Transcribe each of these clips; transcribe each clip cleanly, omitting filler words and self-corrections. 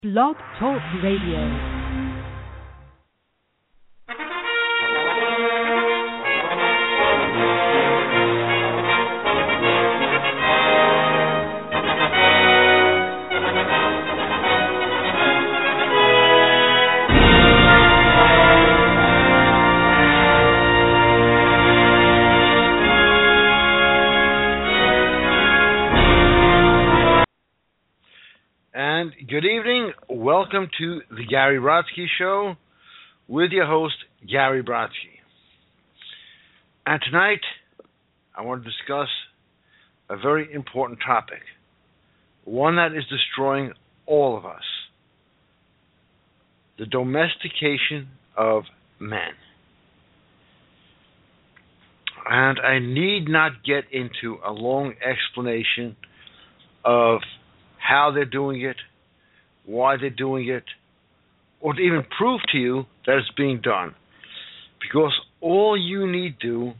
Blog Talk Radio. Good evening. Welcome to the Gary Brodsky Show with your host, Gary Brodsky. And tonight, I want to discuss a very important topic, one that is destroying all of us: the domestication of men. And I need not get into a long explanation of how they're doing it, why they're doing it, or to even prove to you that it's being done. Because all you need to do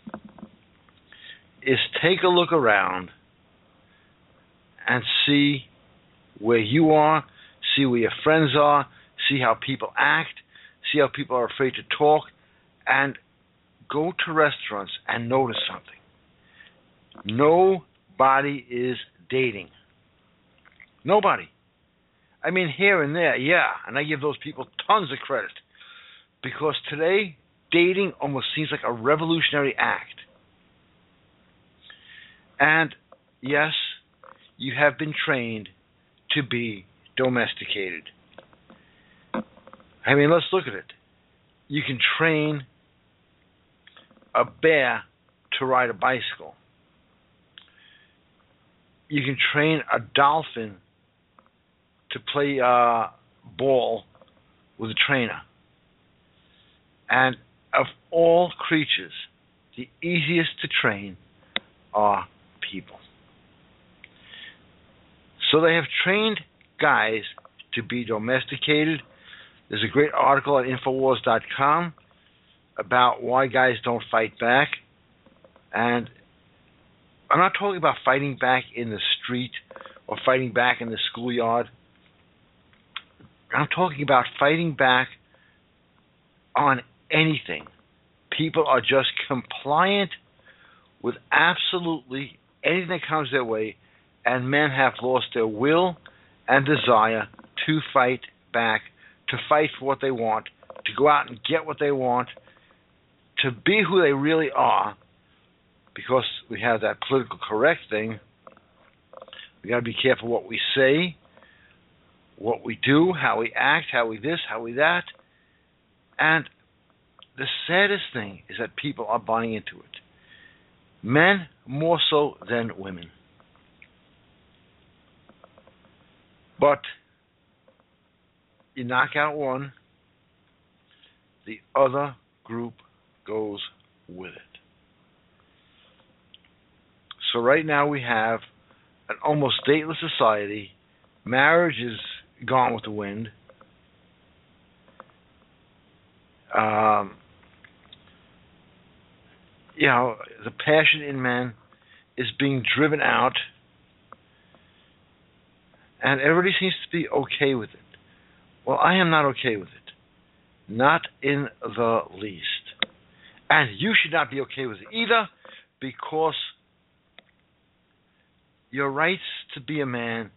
is take a look around and see where you are, see where your friends are, see how people act, see how people are afraid to talk, and go to restaurants and notice something. Nobody is dating. Nobody. I mean, here and there, yeah, and I give those people tons of credit, because today, dating almost seems like a revolutionary act. And yes, you have been trained to be domesticated. I mean, let's look at it. You can train a bear to ride a bicycle. You can train a dolphin to play ball with a trainer. And of all creatures, the easiest to train are people. So they have trained guys to be domesticated. There's a great article at Infowars.com about why guys don't fight back. And I'm not talking about fighting back in the street or fighting back in the schoolyard. I'm talking about fighting back on anything. People are just compliant with absolutely anything that comes their way, and men have lost their will and desire to fight back, to fight for what they want, to go out and get what they want, to be who they really are, because we have that political correct thing. We got to be careful what we say, what we do, how we act, how we this, how we that. And the saddest thing is that people are buying into it. Men more so than women. But you knock out one, the other group goes with it. So right now we have an almost stateless society. Marriage is gone with the wind. The passion in men is being driven out, and everybody seems to be okay with it. Well, I am not okay with it. Not in the least. And you should not be okay with it either, because your rights to be a man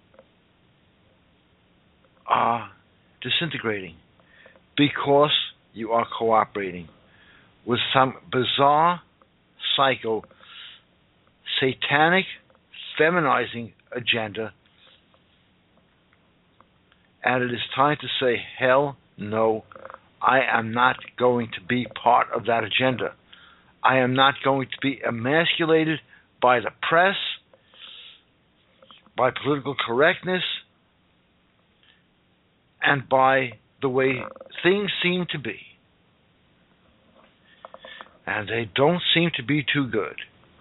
are disintegrating because you are cooperating with some bizarre, psycho, satanic, feminizing agenda. And it is time to say, hell no, I am not going to be part of that agenda. I am not going to be emasculated by the press, by political correctness, and by the way things seem to be. And they don't seem to be too good.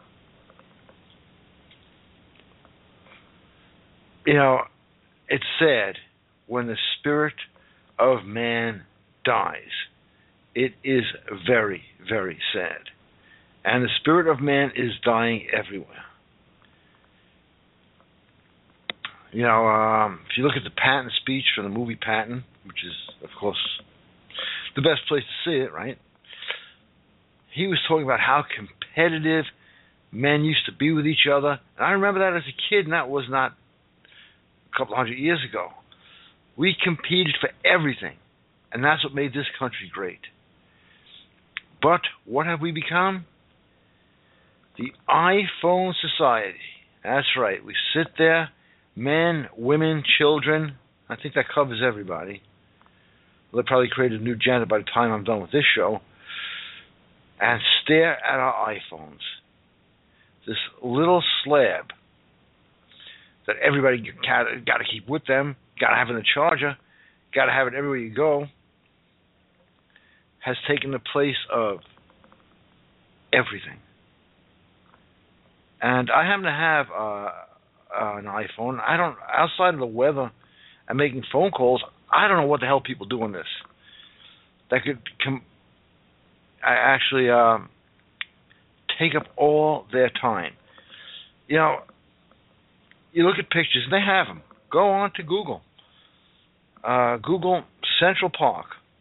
You know, it's sad when the spirit of man dies. It is very, very sad. And the spirit of man is dying everywhere. If you look at the Patton speech from the movie Patton, which is, of course, the best place to see it, right? He was talking about how competitive men used to be with each other. And I remember that as a kid, and that was not a couple hundred years ago. We competed for everything, and that's what made this country great. But what have we become? The iPhone society. That's right. We sit there, men, women, children. I think that covers everybody. They'll probably create a new gender by the time I'm done with this show. And stare at our iPhones. This little slab that everybody got to keep with them, got to have in the charger, got to have it everywhere you go, has taken the place of everything. And I happen to have an iPhone. I don't, outside of the weather and making phone calls, I don't know what the hell people do on this. That could actually take up all their time. You look at pictures, and they have them. Go on to Google. Google Central Park.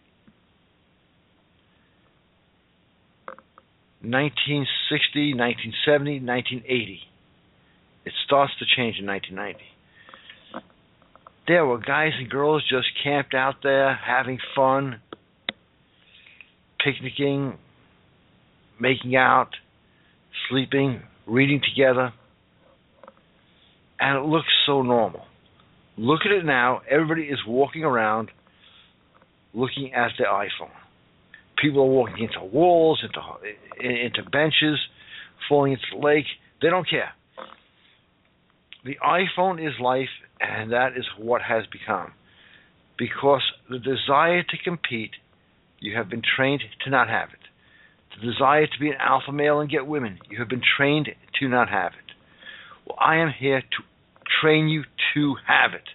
1960, 1970, 1980. It starts to change in 1990. There were guys and girls just camped out there, having fun, picnicking, making out, sleeping, reading together, and it looks so normal. Look at it now. Everybody is walking around looking at their iPhone. People are walking into walls, into benches, falling into the lake. They don't care. The iPhone is life, and that is what has become. Because the desire to compete, you have been trained to not have it. The desire to be an alpha male and get women, you have been trained to not have it. Well, I am here to train you to have it.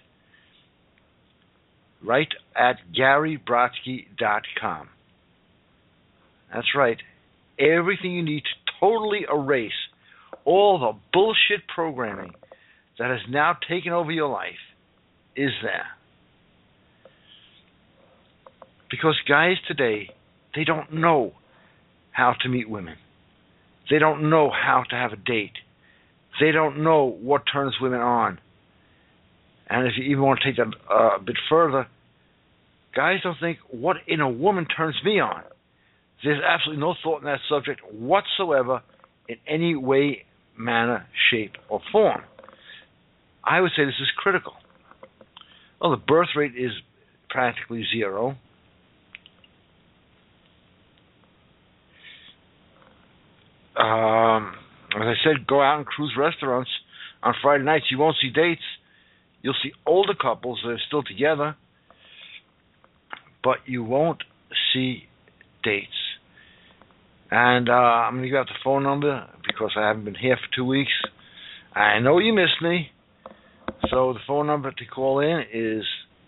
Right at GaryBrodsky.com. That's right. Everything you need to totally erase all the bullshit programming that has now taken over your life is there. Because guys today, they don't know how to meet women. They don't know how to have a date. They don't know what turns women on. And if you even want to take that a bit further, guys don't think, what in a woman turns me on? There's absolutely no thought in that subject whatsoever in any way, manner, shape, or form. I would say this is critical. Well, the birth rate is practically zero. As I said, go out and cruise restaurants on Friday nights. You won't see dates. You'll see older couples that are still together, but you won't see dates. And I'm going to give out the phone number because I haven't been here for 2 weeks. I know you missed me. So the phone number to call in is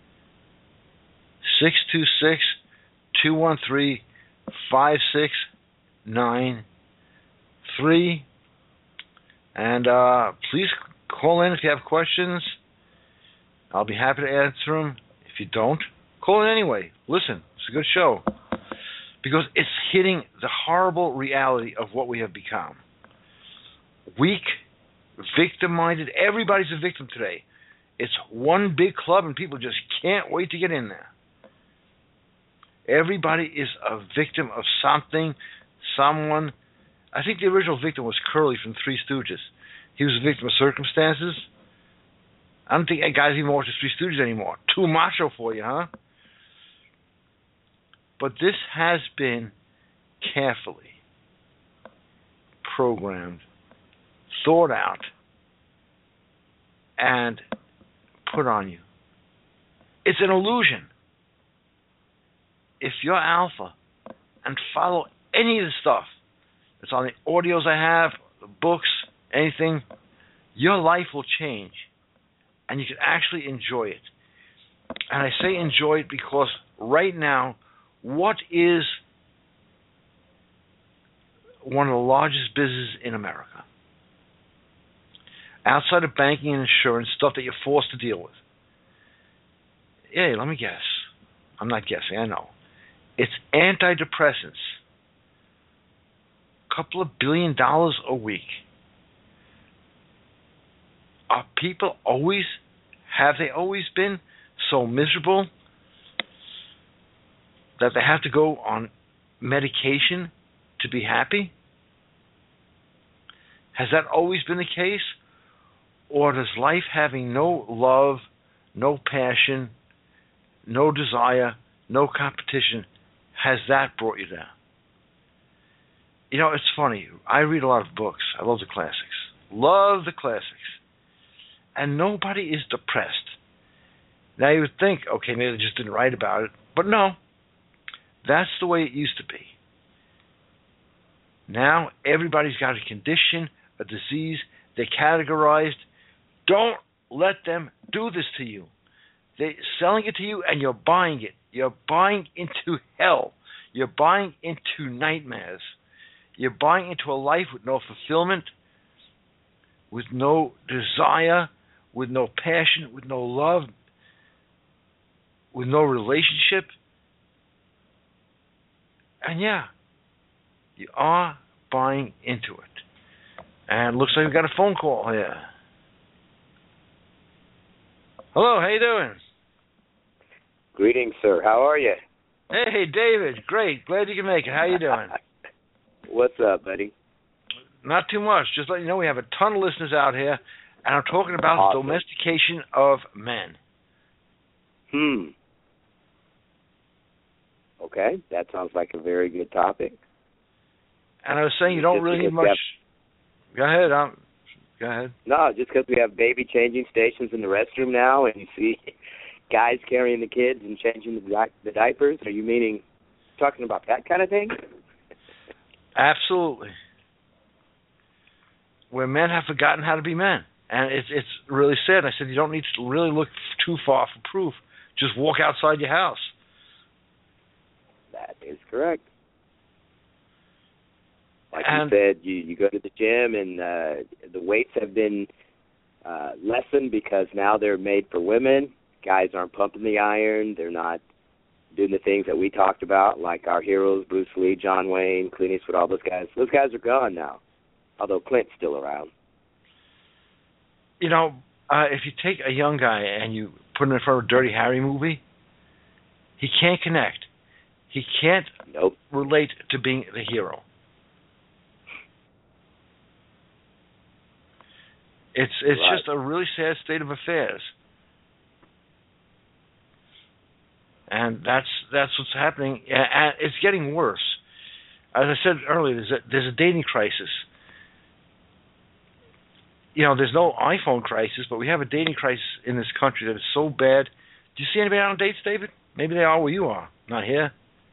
626-213-5693. And please call in if you have questions. I'll be happy to answer them. If you don't, call in anyway. Listen, it's a good show. Because it's hitting the horrible reality of what we have become. Weak, victim-minded. Everybody's a victim today. It's one big club and people just can't wait to get in there. Everybody is a victim of something, someone. I think the original victim was Curly from Three Stooges. He was a victim of circumstances. I don't think guys even watch the Three Stooges anymore. Too macho for you, huh? But this has been carefully programmed, thought out, and put on you. It's an illusion. If you're alpha and follow any of the stuff that's on the audios I have, the books, anything, your life will change. And you can actually enjoy it. And I say enjoy it because right now, what is one of the largest businesses in America? outside of banking and insurance, stuff that you're forced to deal with. Yeah, let me guess. I'm not guessing, I know. It's antidepressants. Couple of $1 billion a week. Are people have they always been so miserable that they have to go on medication to be happy? Has that always been the case? Or does life having no love, no passion, no desire, no competition, has that brought you down? You know, it's funny. I read a lot of books. I love the classics. Love the classics. And nobody is depressed. Now you would think, okay, maybe they just didn't write about it. But no. That's the way it used to be. Now everybody's got a condition, a disease. They're categorized. Don't let them do this to you. They're selling it to you and you're buying it. You're buying into hell. You're buying into nightmares. You're buying into a life with no fulfillment, with no desire, with no passion, with no love, with no relationship. And yeah, you are buying into it. And looks like we've got a phone call here. Hello, how you doing? Greetings, sir. How are you? Hey, David. Great. Glad you can make it. How you doing? What's up, buddy? Not too much. Just letting you know we have a ton of listeners out here, and I'm talking about awesome. the domestication of men. Okay, that sounds like a very good topic. And I was saying you don't really need much. Go ahead. Go ahead. No, just because we have baby changing stations in the restroom now, and you see guys carrying the kids and changing the diapers. Are you talking about that kind of thing? Absolutely. Where men have forgotten how to be men. And it's really sad. I said you don't need to really look too far for proof. Just walk outside your house. That is correct. Like you said, you go to the gym and the weights have been lessened because now they're made for women. Guys aren't pumping the iron. They're not doing the things that we talked about, like our heroes, Bruce Lee, John Wayne, Clint Eastwood, all those guys. Those guys are gone now, although Clint's still around. You know, if you take a young guy and you put him in front of a Dirty Harry movie, he can't connect. He can't relate to being the hero. It's right. Just a really sad state of affairs. And that's what's happening, and it's getting worse. As I said earlier, there's a dating crisis. You know, there's no iPhone crisis, but we have a dating crisis in this country that is so bad. Do you see anybody out on dates, David? Maybe they are where you are, not here.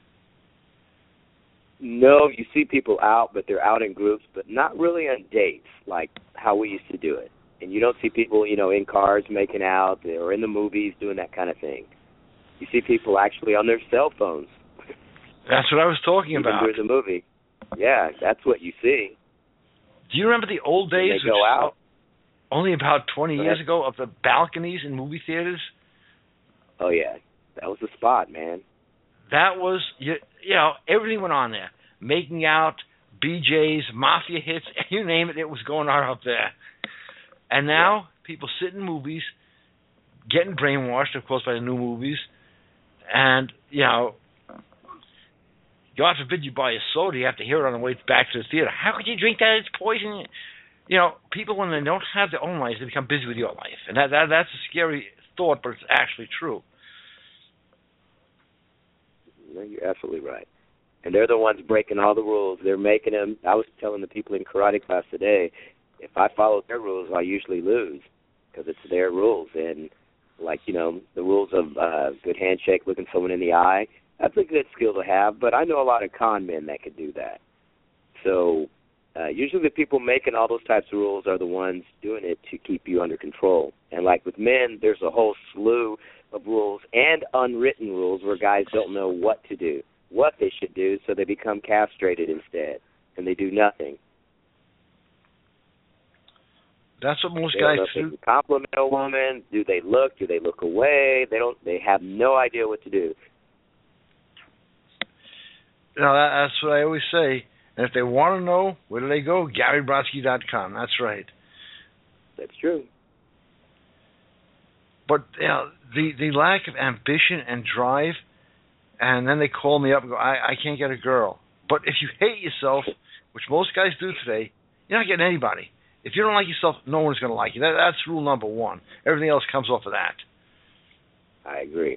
No, you see people out, but they're out in groups, but not really on dates like how we used to do it. And you don't see people, in cars making out or in the movies doing that kind of thing. You see people actually on their cell phones. That's what I was talking about. During the movie. Yeah, that's what you see. Do you remember the old days? They go out. Only about 20 years ago, of the balconies in movie theaters? Oh, yeah. That was the spot, man. That was, everything went on there. Making out, BJs, mafia hits, you name it, it was going on up there. And now, people sit in movies, getting brainwashed, of course, by the new movies, and, God forbid you buy a soda, you have to hear it on the way back to the theater. How could you drink that? It's poison. People, when they don't have their own lives, they become busy with your life. And that's a scary thought, but it's actually true. No, you're absolutely right. And they're the ones breaking all the rules. They're making them. I was telling the people in karate class today, if I follow their rules, I usually lose because it's their rules. And, the rules of good handshake, looking someone in the eye, that's a good skill to have. But I know a lot of con men that could do that. So usually the people making all those types of rules are the ones doing it to keep you under control. And like with men, there's a whole slew of rules and unwritten rules where guys don't know what to do, what they should do, so they become castrated instead, and they do nothing. That's what most They don't guys know if they do. can compliment a woman. Do they look? Do they look away? They have no idea what to do. That's what I always say. And if they want to know, where do they go? GaryBrodsky.com. That's right. That's true. But the lack of ambition and drive, and then they call me up and go, I can't get a girl. But if you hate yourself, which most guys do today, you're not getting anybody. If you don't like yourself, no one's going to like you. That's rule number one. Everything else comes off of that. I agree.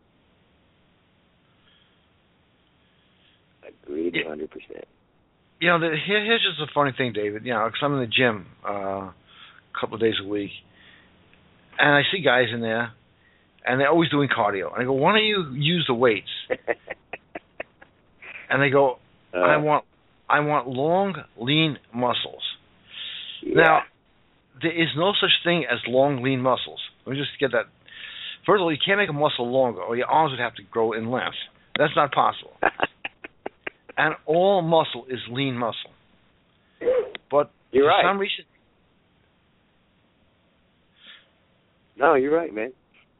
Agreed 100%. Here's just a funny thing, David. Because I'm in the gym a couple of days a week, and I see guys in there, and they're always doing cardio. And I go, why don't you use the weights? And they go, I want long, lean muscles. Yeah. Now, there is no such thing as long, lean muscles. Let me just get that. First of all, you can't make a muscle longer, or your arms would have to grow in length. That's not possible. And all muscle is lean muscle. But you're for right. some reason... No, you're right, man.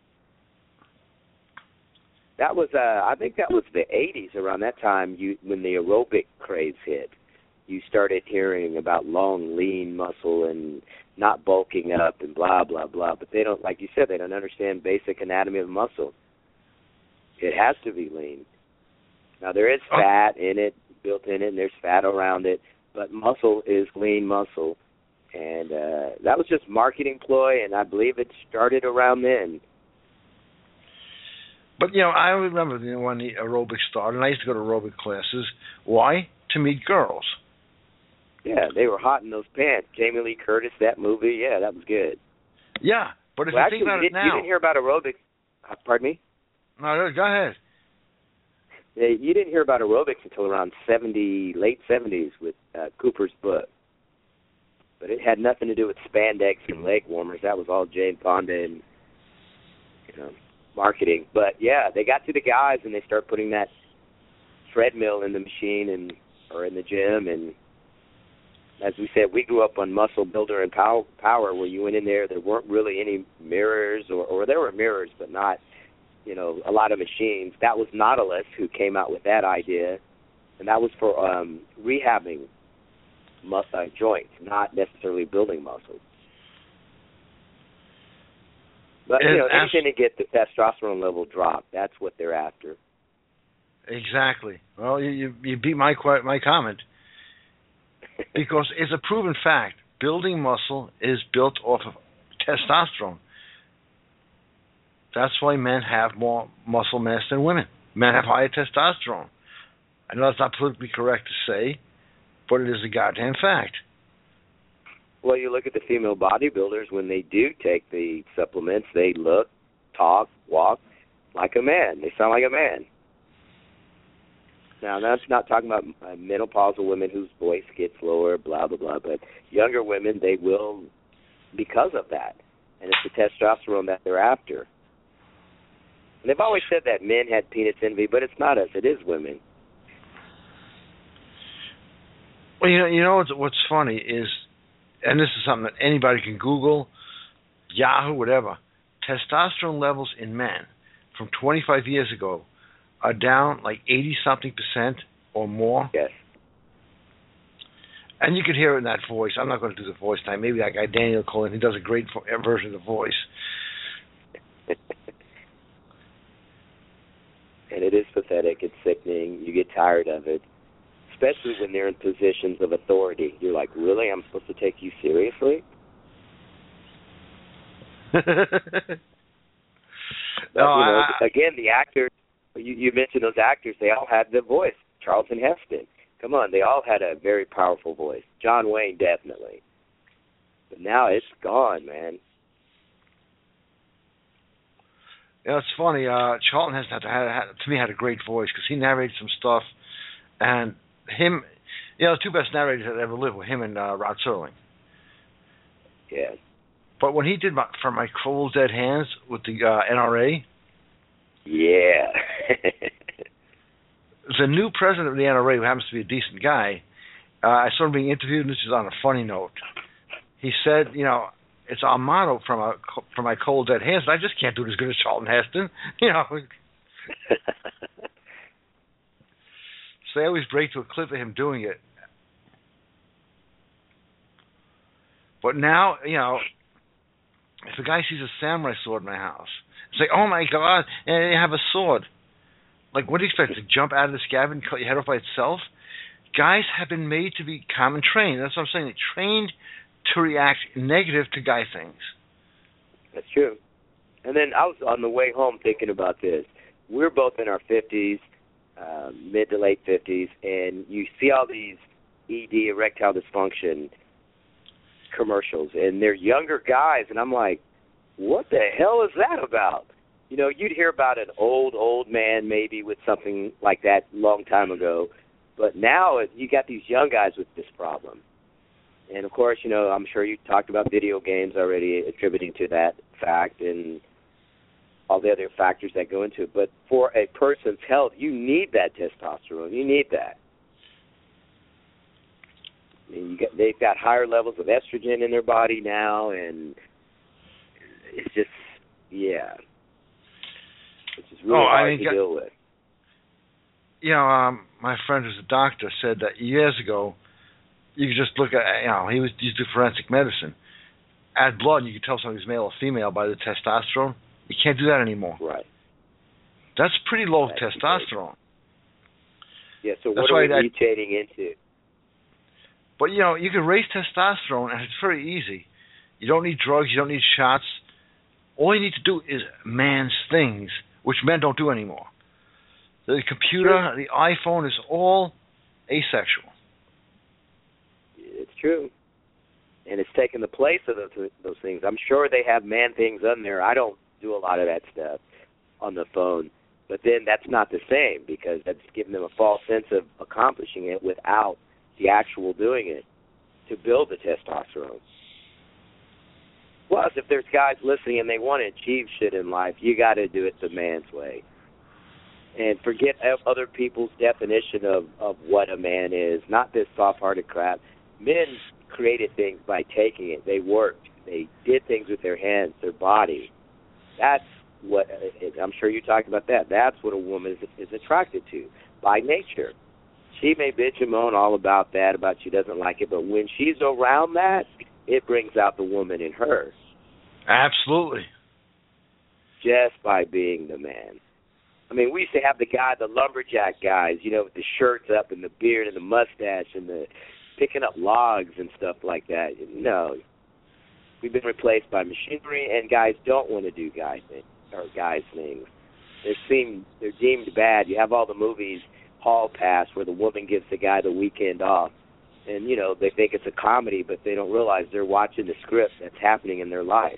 That was, I think that was the 80s around that time when the aerobic craze hit. You started hearing about long, lean muscle and not bulking up and blah, blah, blah. But they don't, like you said, they don't understand basic anatomy of muscle. It has to be lean. Now, there is fat in it, built in it, and there's fat around it. But muscle is lean muscle. And that was just marketing ploy, and I believe it started around then. But, I remember when the aerobics started, and I used to go to aerobic classes. Why? To meet girls. Yeah, they were hot in those pants. Jamie Lee Curtis, that movie, yeah, that was good. Yeah, but if well, you actually, think about it now... You didn't hear about aerobics. Pardon me? No, go ahead. You didn't hear about aerobics until around late 70s with Cooper's book. But it had nothing to do with spandex and leg warmers. That was all Jane Fonda and marketing. But, yeah, they got to the guys, and they started putting that treadmill in the machine or in the gym. And as we said, we grew up on Muscle Builder and Power, where you went in there weren't really any mirrors, or there were mirrors, but not, a lot of machines. That was Nautilus who came out with that idea, and that was for rehabbing joints, not necessarily building muscle. But, anything to get the testosterone level dropped, that's what they're after. Exactly. Well, you beat my comment. Because it's a proven fact. Building muscle is built off of testosterone. That's why men have more muscle mass than women. Men have higher testosterone. I know that's not politically correct to say, but it is a goddamn fact. Well, you look at the female bodybuilders, when they do take the supplements, they look, talk, walk like a man. They sound like a man. Now, that's not talking about menopausal women whose voice gets lower, blah, blah, blah, but younger women, they will because of that. And it's the testosterone that they're after. And they've always said that men had penis envy, but it's not us. It is women. Well, what's funny is, and this is something that anybody can Google, Yahoo, whatever, testosterone levels in men from 25 years ago are down like 80-something% or more. Yes. And you can hear it in that voice. I'm not going to do the voice time. Maybe that guy Daniel Cohen, he does a great version of the voice. And it is pathetic. It's sickening. You get tired of it, especially when they're in positions of authority. You're like, really? I'm supposed to take you seriously? Again, the actors, you mentioned those actors, they all had the voice. Charlton Heston. Come on, they all had a very powerful voice. John Wayne, definitely. But now it's gone, man. It's funny. Charlton Heston had a great voice because he narrated some stuff, and him, the two best narrators that ever lived were him and Rod Serling. Yeah. But when he did For My Cold Dead Hands with the NRA, yeah. the new president of the NRA, who happens to be a decent guy, I saw him being interviewed, and this is on a funny note. he said, it's our motto from my cold dead hands. I just can't do it as good as Charlton Heston, So they always break to a clip of him doing it. But now, if a guy sees a samurai sword in my house, it's like, oh my God, and they have a sword. Like, what do you expect, to jump out of the scab and cut your head off by itself? Guys have been made to be common trained. That's what I'm saying. They're trained to react negative to guy things. That's true. And then I was on the way home thinking about this. We're both in our 50s, mid to late 50s, and you see all these ED, erectile dysfunction commercials, and they're younger guys, and I'm like, what the hell is that about? You'd hear about an old man maybe with something like that a long time ago, but now you got these young guys with this problem. And, of course, I'm sure you talked about video games already attributing to that fact and all the other factors that go into it. But for a person's health, you need that testosterone. You need that. I mean, they've got higher levels of estrogen in their body now, and it's just, yeah. It's just really hard to deal with. My friend who's a doctor said that years ago, you could just look at, he used to do forensic medicine. Add blood, and you could tell somebody's male or female by the testosterone. You can't do that anymore. Right. That's pretty low testosterone. Yeah, so what are we mutating into? But, you can raise testosterone, and it's very easy. You don't need drugs. You don't need shots. All you need to do is man's things, which men don't do anymore. The computer, the iPhone is all asexual. It's true. And it's taken the place of those things. I'm sure they have man things on there. I don't do a lot of that stuff on the phone. But then that's not the same, because that's giving them a false sense of accomplishing it without the actual doing it to build the testosterone. Plus, if there's guys listening and they want to achieve shit in life, you got to do it the man's way. And forget other people's definition of what a man is, not this soft-hearted crap. Men created things by taking it. They worked. They did things with their hands, their body. That's what, I'm sure you talked about that. That's what a woman is attracted to by nature. She may bitch and moan all about that, about she doesn't like it, but when she's around that, it brings out the woman in her. Absolutely. Just by being the man. I mean, we used to have the lumberjack guys, with the shirts up and the beard and the mustache and the picking up logs and stuff like that. No. We've been replaced by machinery, and guys don't want to do guys things. They're deemed bad. You have all the movies, Hall Pass, where the woman gives the guy the weekend off. And, they think it's a comedy, but they don't realize they're watching the script that's happening in their life.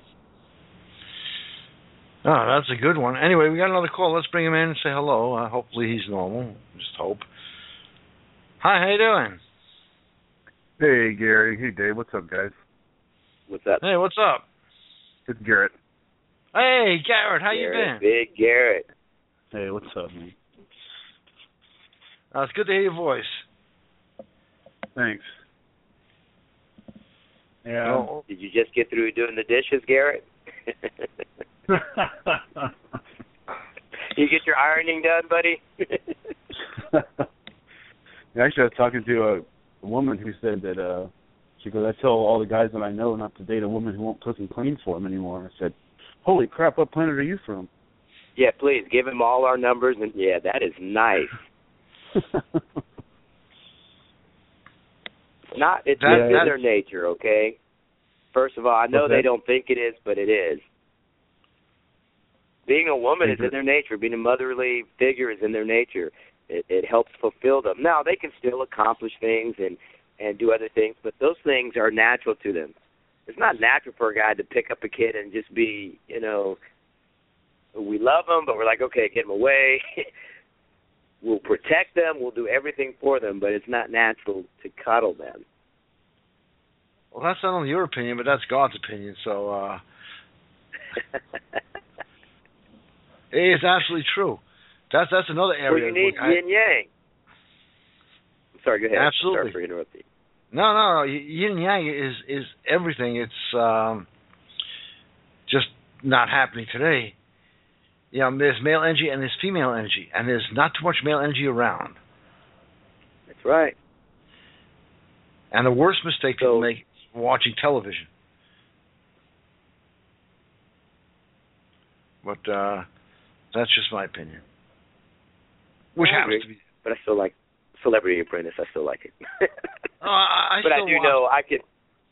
Oh, that's a good one. Anyway, we got another call. Let's bring him in and say hello. Hopefully he's normal. Just hope. Hi, how you doing? Hey, Gary. Hey, Dave. What's up, guys? What's up? Hey, what's up? It's Garrett. Hey, Garrett. How you been? Big Garrett. Hey, what's up, man? It's good to hear your voice. Thanks. Yeah. Did you just get through doing the dishes, Garrett? You get your ironing done, buddy? Actually, I was talking to a woman who said that she goes, I tell all the guys that I know not to date a woman who won't cook and clean for them anymore. I said, holy crap, what planet are you from? Yeah, please, give him all our numbers. And yeah, that is nice. It's in their nature, okay? First of all, I know they don't think it is, but it is. Being a woman is in their nature. Being a motherly figure is in their nature. It helps fulfill them. Now, they can still accomplish things and do other things, but those things are natural to them. It's not natural for a guy to pick up a kid and just be, we love them, but we're like, okay, get them away. We'll protect them. We'll do everything for them, but it's not natural to cuddle them. Well, that's not only your opinion, but that's God's opinion, so... It's absolutely true. That's another area. Well, you need yin yang. Sorry, go ahead. Absolutely. Sorry for interrupting. No. Yin and yang is everything. It's just not happening today. There's male energy and there's female energy, and there's not too much male energy around. That's right. And the worst mistake people make is watching television. But that's just my opinion. Which happens to be. But I still like Celebrity Apprentice. I still like it. But I do know I could.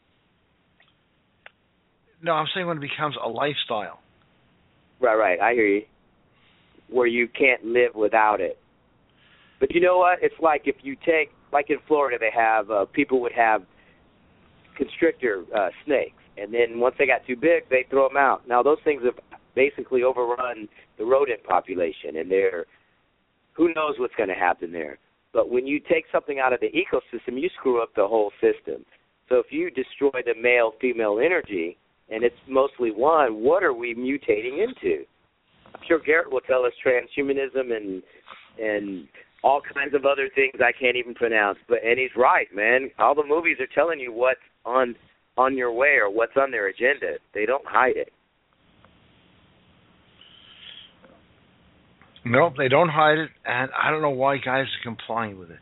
No, I'm saying when it becomes a lifestyle. Right. I hear you. Where you can't live without it. But you know what? It's like if you take, like in Florida, they have people would have constrictor snakes, and then once they got too big, they throw them out. Now those things have basically overrun the rodent population, and who knows what's going to happen there. But when you take something out of the ecosystem, you screw up the whole system. So if you destroy the male-female energy, and it's mostly one, what are we mutating into? I'm sure Garrett will tell us transhumanism and all kinds of other things I can't even pronounce. And he's right, man. All the movies are telling you what's on your way or what's on their agenda. They don't hide it. Nope, they don't hide it, and I don't know why guys are complying with it.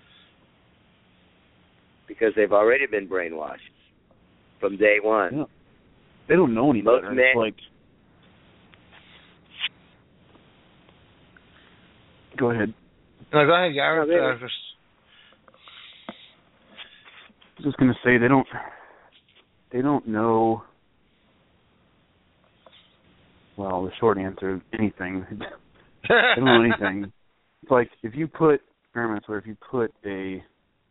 Because they've already been brainwashed from day one. Yeah. They don't know any better. It's like, go ahead. No, go ahead, Garrett. I was just going to say they don't know. Well, the short answer, anything. They don't know anything. It's like if you put experiments where if you put a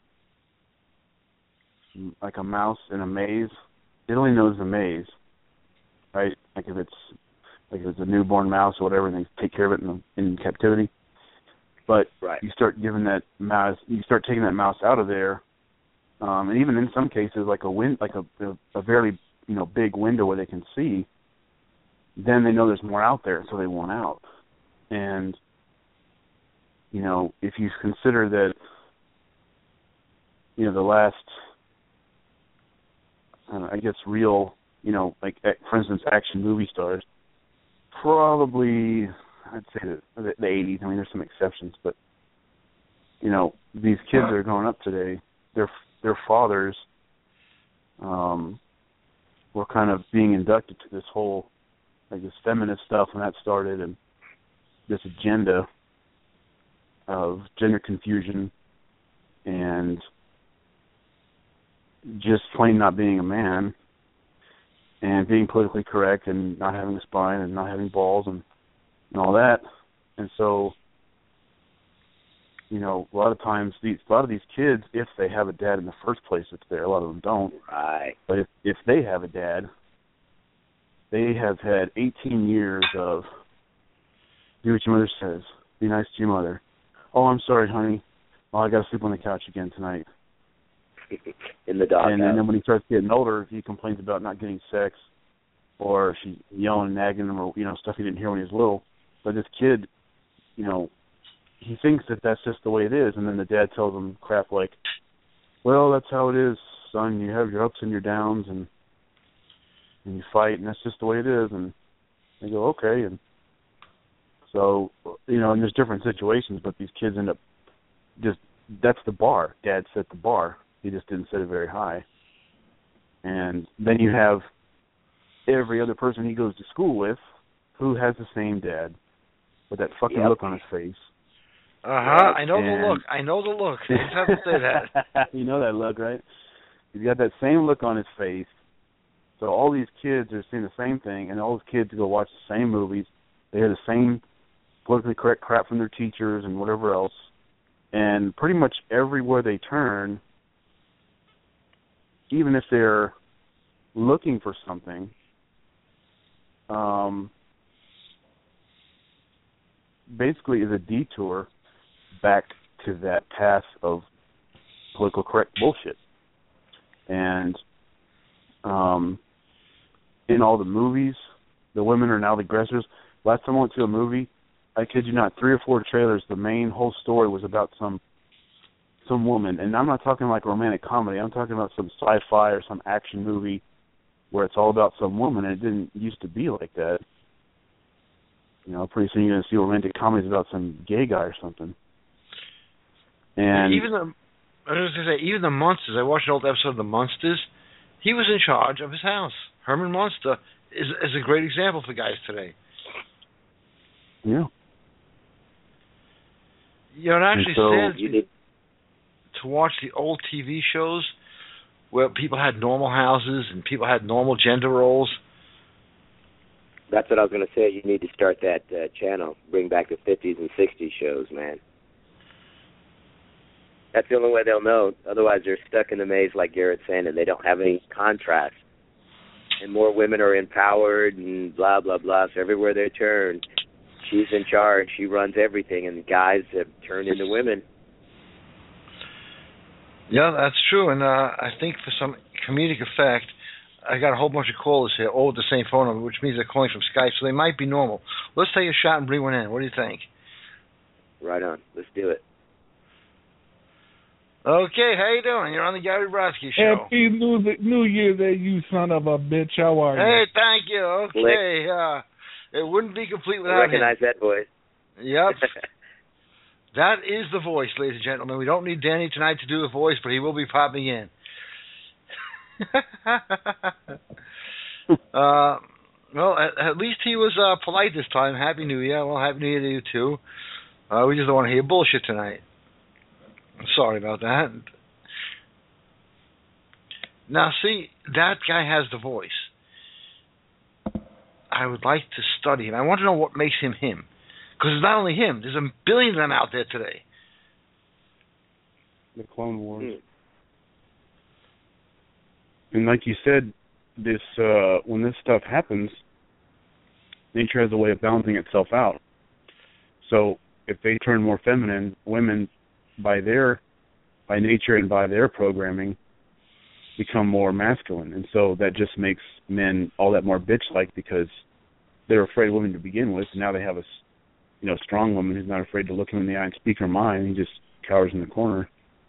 mouse in a maze, it only knows the maze, right? Like if it's a newborn mouse or whatever, and they take care of it in captivity. But you start taking that mouse out of there, and even in some cases, like a very big window where they can see. Then they know there's more out there, so they want out. And if you consider that, the last, I guess, real, like for instance, action movie stars, probably I'd say the 80s. I mean, there's some exceptions, but these kids that are growing up today, their fathers were kind of being inducted to this whole, like, this feminist stuff when that started, and this agenda of gender confusion and just plain not being a man and being politically correct and not having a spine and not having balls and all that. And so, a lot of times, a lot of these kids, if they have a dad in the first place, it's there. A lot of them don't. Right. But if they have a dad, they have had 18 years of do what your mother says. Be nice to your mother. Oh, I'm sorry, honey. Oh, I got to sleep on the couch again tonight. In the dog. And then when he starts getting older, he complains about not getting sex, or she's yelling and nagging him, or stuff he didn't hear when he was little. But this kid, he thinks that that's just the way it is, and then the dad tells him crap like, "Well, that's how it is, son. You have your ups and your downs, and you fight, and that's just the way it is." And they go, "Okay." And so, and there's different situations, but these kids end up that's the bar. Dad set the bar. He just didn't set it very high. And then you have every other person he goes to school with who has the same dad with that fucking look on his face. I know the look. I know the look. You just have to say that. You know that look, right? He's got that same look on his face. So all these kids are seeing the same thing, and all those kids go watch the same movies. They hear the same politically correct crap from their teachers and whatever else. And pretty much everywhere they turn, even if they're looking for something, basically is a detour back to that path of political correct bullshit. And in all the movies, the women are now the aggressors. Last time I went to a movie, I kid you not, 3 or 4 trailers, the main whole story was about some some woman, and I'm not talking like a romantic comedy, I'm talking about some sci-fi or some action movie where it's all about some woman, and it didn't used to be like that. You know, pretty soon you're going to see romantic comedies about some gay guy or something. And even the Munsters, I watched an old episode of the Munsters, he was in charge of his house. Herman Munster is a great example for guys today. Yeah. You know, it actually sad to watch the old TV shows where people had normal houses and people had normal gender roles. That's what I was going to say. You need to start that channel. Bring back the 50s and 60s shows, man. That's the only way they'll know. Otherwise, they're stuck in the maze like Garrett's saying, and they don't have any contrast. And more women are empowered and blah, blah, blah. So everywhere they turn, she's in charge. She runs everything, and the guys have turned into women. Yeah, that's true. And I think for some comedic effect, I got a whole bunch of callers here, all with the same phone number, which means they're calling from Skype, so they might be normal. Let's take a shot and bring one in. What do you think? Right on. Let's do it. Okay, how you doing? You're on the Gary Brodsky Show. Happy New Year there, you son of a bitch. How are you? Hey, thank you. Okay. It wouldn't be complete without him. I recognize that voice. Yep. That is the voice, ladies and gentlemen. We don't need Danny tonight to do the voice, but he will be popping in. Well, at least he was polite this time. Happy New Year. Well, Happy New Year to you, too. We just don't want to hear bullshit tonight. Sorry about that. Now, see, that guy has the voice. I would like to study him. I want to know what makes him him. Because it's not only him. There's a billion of them out there today. The Clone Wars. And like you said, this when this stuff happens, nature has a way of balancing itself out. So if they turn more feminine, women by nature and by their programming become more masculine, and so that just makes men all that more bitch-like because they're afraid of women to begin with. And now they have a strong woman who's not afraid to look him in the eye and speak her mind. He just cowers in the corner.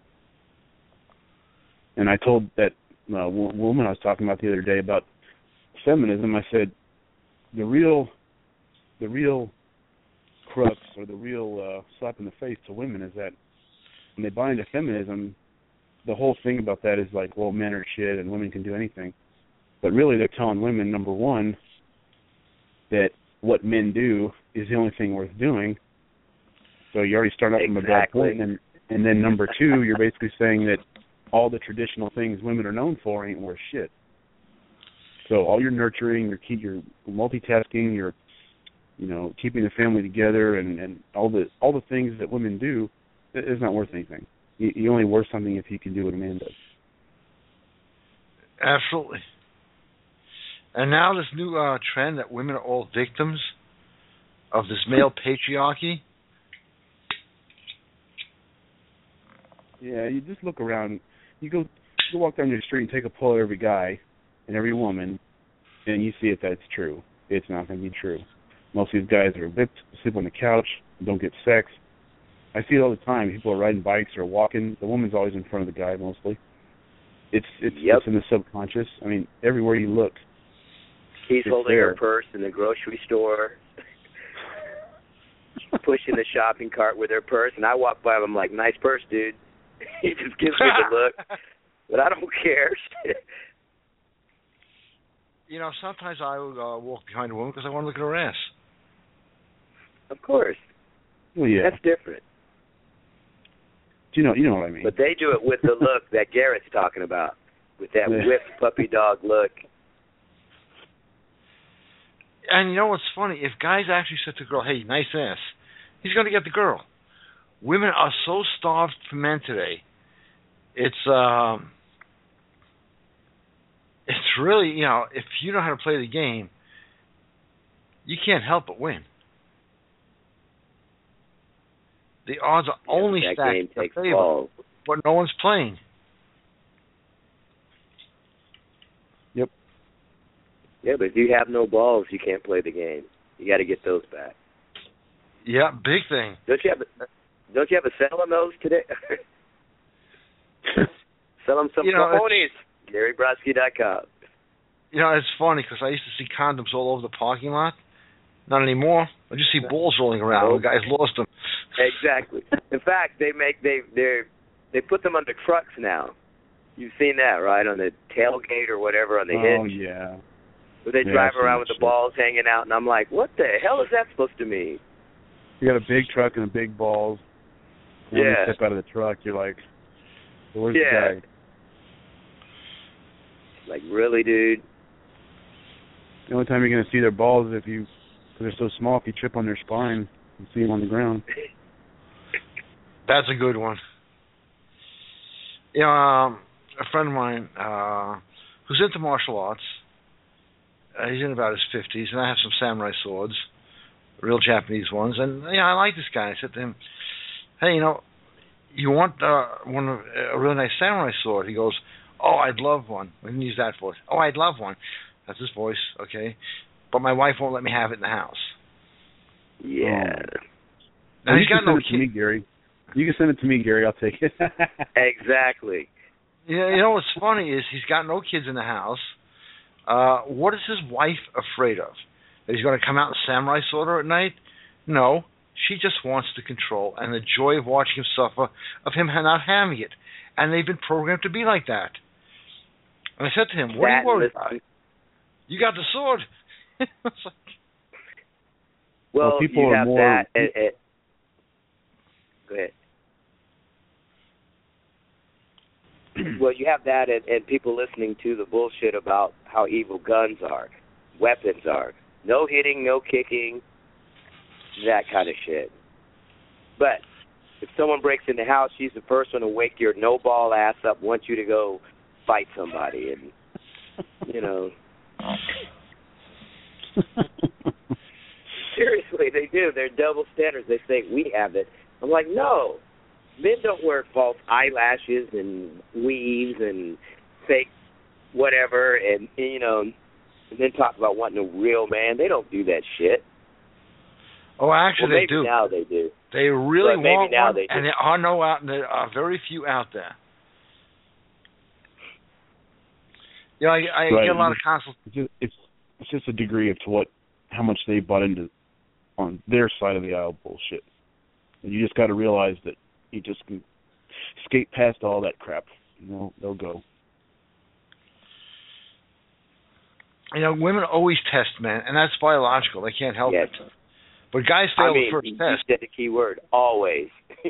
And I told that woman I was talking about the other day about feminism, I said the real crux or the real slap in the face to women is that when they buy into feminism, the whole thing about that is like, well, men are shit and women can do anything. But really they're telling women, number one, that what men do is the only thing worth doing. So you already start off from a bad point. And then number two, you're basically saying that all the traditional things women are known for ain't worth shit. So all your nurturing, your multitasking, your keeping the family together, and all the things that women do is not worth anything. You only worth something if you can do what a man does. Absolutely. And now this new trend that women are all victims of this male patriarchy. Yeah, you just look around. You go walk down your street and take a poll of every guy and every woman, and you see if that's true. It's not going to be true. Most of these guys are whipped, sleep on the couch, don't get sex. I see it all the time. People are riding bikes or walking. The woman's always in front of the guy mostly. It's in the subconscious. I mean, everywhere you look. He's holding her purse in the grocery store, pushing the shopping cart with her purse, and I walk by him, I'm like, nice purse, dude. He just gives me the look, but I don't care. Sometimes I will walk behind a woman because I want to look at her ass. Of course. Well, yeah. That's different. You know what I mean. But they do it with the look that Garrett's talking about, with that whipped puppy dog look. And you know what's funny? If guys actually said to a girl, hey, nice ass, he's going to get the girl. Women are so starved for men today. It's really, if you know how to play the game, you can't help but win. The odds are only stacked in favor, but no one's playing. Yep. Yeah, but if you have no balls, you can't play the game. You got to get those back. Yeah, big thing. Don't you have a sale on those today? Sell them some cojones. GaryBrodsky.com. It's funny because I used to see condoms all over the parking lot. Not anymore. I just see balls rolling around. The guys lost them. Exactly. In fact, they put them under trucks now. You've seen that, right? On the tailgate or whatever on the hitch. Oh yeah. Where they drive around with the balls hanging out, and I'm like, what the hell is that supposed to mean? You got a big truck and a big balls. And when you step out of the truck, you're like, where's the guy? Like, really, dude? The only time you're going to see their balls is because they're so small, if you trip on their spine, you see them on the ground. That's a good one. A friend of mine who's into martial arts, he's in about his 50s, and I have some samurai swords, real Japanese ones, and I like this guy. I said to him, hey, you want a really nice samurai sword? He goes, oh, I'd love one. We didn't use that voice. Oh, I'd love one. That's his voice, okay? But my wife won't let me have it in the house. Yeah. Now, he's got no kid. To me, Gary. You can send it to me, Gary. I'll take it. Exactly. What's funny is he's got no kids in the house. What is his wife afraid of? That he's going to come out and samurai sword her at night? No. She just wants the control and the joy of watching him suffer, of him not having it. And they've been programmed to be like that. And I said to him, what are you worried about? You got the sword. Well, people you are have more... that. Go ahead. Well, you have that and people listening to the bullshit about how evil guns are, weapons are. No hitting, no kicking, that kind of shit. But if someone breaks in the house, she's the first one to wake your no-ball ass up, want you to go fight somebody. And, seriously, they do. They're double standards. They say, we have it. I'm like, no. Men don't wear false eyelashes and weaves and fake whatever and then talk about wanting a real man. They don't do that shit. Oh, actually, they do. Now they do. They really want now one, they do. and there are very few out there. I get a lot of consultations. It's just a degree of how much they bought into on their side of the aisle bullshit. And you just got to realize that you just can skate past all that crap. They'll go. Women always test men, and that's biological. They can't help it. But guys fail the first test. You said the key word, always.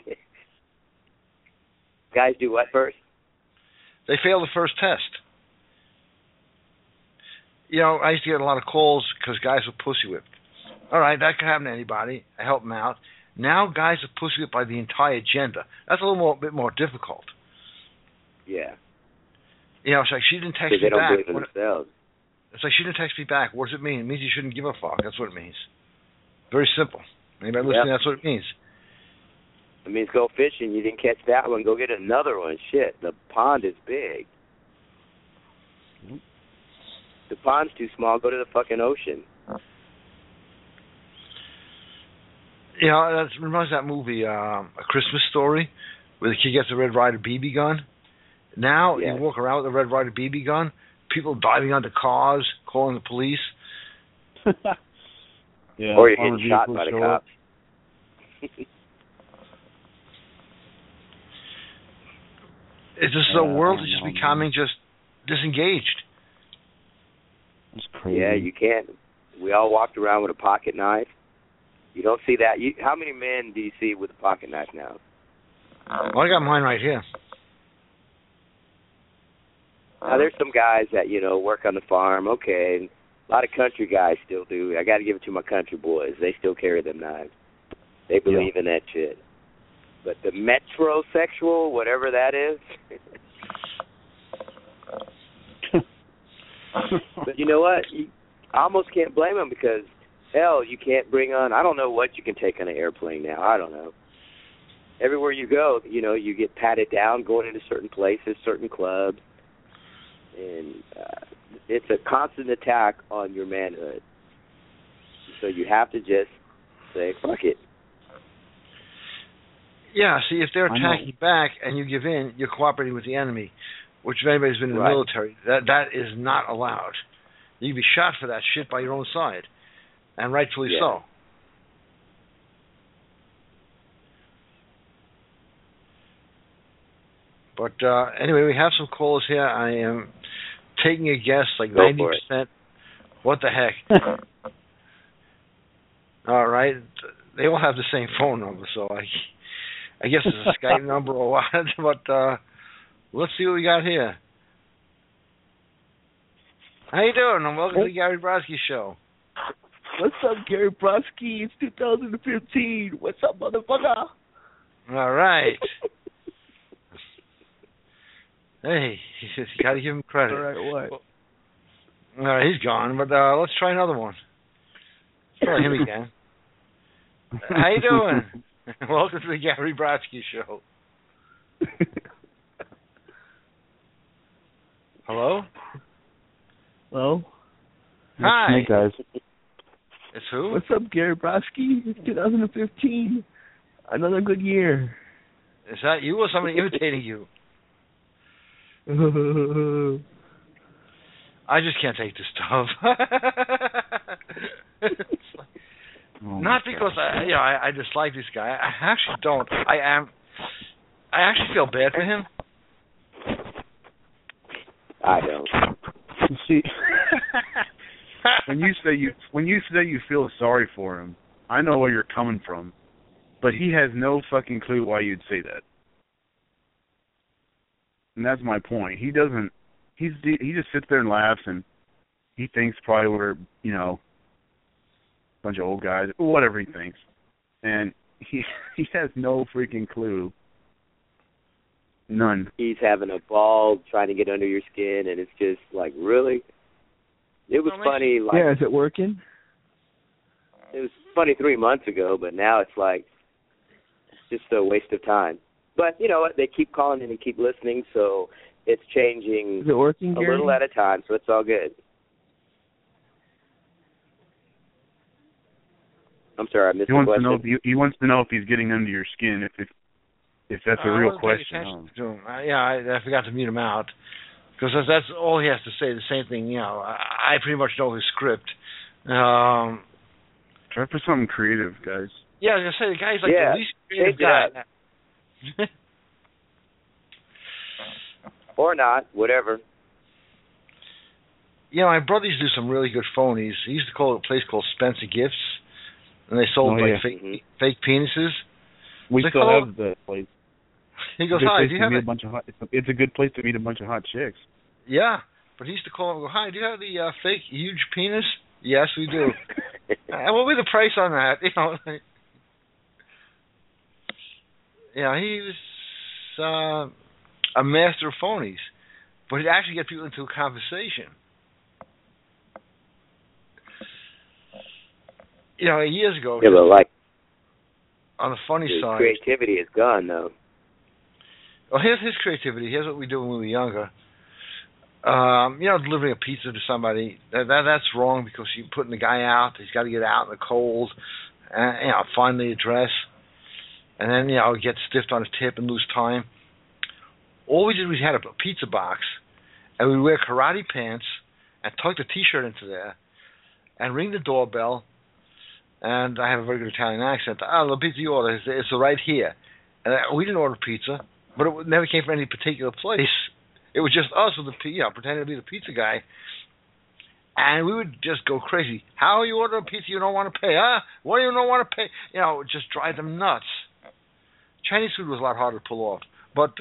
Guys do what first? They fail the first test. I used to get a lot of calls because guys were pussy whipped. All right, that can happen to anybody. I help them out. Now guys are pussy whipped by the entire gender. That's a bit more difficult. Yeah. It's like she didn't text me back. They don't believe in themselves. It's like she didn't text me back. What does it mean? It means you shouldn't give a fuck. That's what it means. Very simple. Anybody listening, that's what it means. It means go fishing. You didn't catch that one. Go get another one. Shit, the pond is big. The pond's too small. Go to the fucking ocean. That reminds me of that movie, A Christmas Story, where the kid gets a Red Ryder BB gun. Now you walk around with a Red Ryder BB gun, people diving onto cars, calling the police. Or you're getting shot by the cops. It's just the world is just becoming just disengaged. It's crazy. Yeah, you can't. We all walked around with a pocket knife. You don't see that. How many men do you see with a pocket knife now? Well, I got mine right here. Now, there's some guys that, work on the farm. Okay, a lot of country guys still do. I got to give it to my country boys. They still carry them knives. They believe in that shit. But the metrosexual, whatever that is. But you know what? I almost can't blame them because, hell, you can't bring on, I don't know what you can take on an airplane now. I don't know. Everywhere you go, you get patted down going into certain places, certain clubs. And it's a constant attack on your manhood. So you have to just say, fuck it. Yeah, see, if they're I know. attacking back and you give in, you're cooperating with the enemy, which if anybody's been in the Right. military, that is not allowed. You can be shot for that shit by your own side, and rightfully Yeah. so. But anyway, we have some callers here. I am taking a guess, like Go for it. 90%. What the heck? All right. They all have the same phone number, so I guess it's a Skype number or what. But let's see what we got here. How you doing? And welcome to the Gary Brodsky Show. What's up, Gary Brodsky? It's 2015. What's up, motherfucker? All right. Hey, you got to give him credit. All right, what? All right, he's gone, but let's try another one. Let's try him again. How you doing? Welcome to the Gary Brodsky Show. Hello? Hello? Hi. Snake Eyes. It's who? What's up, Gary Brodsky? It's 2015. Another good year. Is that you or somebody imitating you? I just can't take this stuff. Not because I dislike this guy. I actually don't. I actually feel bad for him. I don't. You see, when you say you feel sorry for him, I know where you're coming from, but he has no fucking clue why you'd say that. And that's my point. He doesn't. He just sits there and laughs, and he thinks probably we're a bunch of old guys, whatever he thinks, and he has no freaking clue. None. He's having a ball trying to get under your skin, and it's just like, really? It was funny. Like, yeah, is it working? it was funny 3 months ago, but now it's like it's just a waste of time. But you know what? They keep calling in and keep listening, so it's changing Is it working, a Gary? little at a time, so it's all good. I'm sorry, I missed He the wants question. to know if he wants to know if he's getting under your skin. If that's a I real wasn't paying question. attention to him. I forgot to mute him out because that's all he has to say. The same thing. I pretty much know his script. Try for something creative, guys. Yeah, I was gonna say the guy's like Yeah, the least creative take it guy. Or not, whatever. My brother used to do some really good phonies. He used to call it a place called Spencer Gifts, and they sold fake penises. We They still call- have that place. He goes, It's a good "Hi, place do you to have meet it?" a bunch of hot. It's a good place to meet a bunch of hot chicks. Yeah, but he used to call him and go, "Hi, do you have the fake huge penis?" Yes, we do. And what will be the price on that? He was a master of phonies, but he'd actually get people into a conversation. Years ago, Yeah, but like on the funny his side, creativity is gone, though. well, here's his creativity. Here's what we do when we were younger. Delivering a pizza to somebody, that's wrong because you're putting the guy out. He's got to get out in the cold, and, find the address, and then, get stiffed on a tip and lose time. All we did was had a pizza box, and we'd wear karate pants and tuck the T-shirt into there and ring the doorbell, and I have a very good Italian accent. The pizza you order, it's right here. And we didn't order pizza, but it never came from any particular place. It was just us with pretending to be the pizza guy. And we would just go crazy. How you order a pizza you don't want to pay? Huh? What do you don't want to pay? Just drive them nuts. Chinese food was a lot harder to pull off. But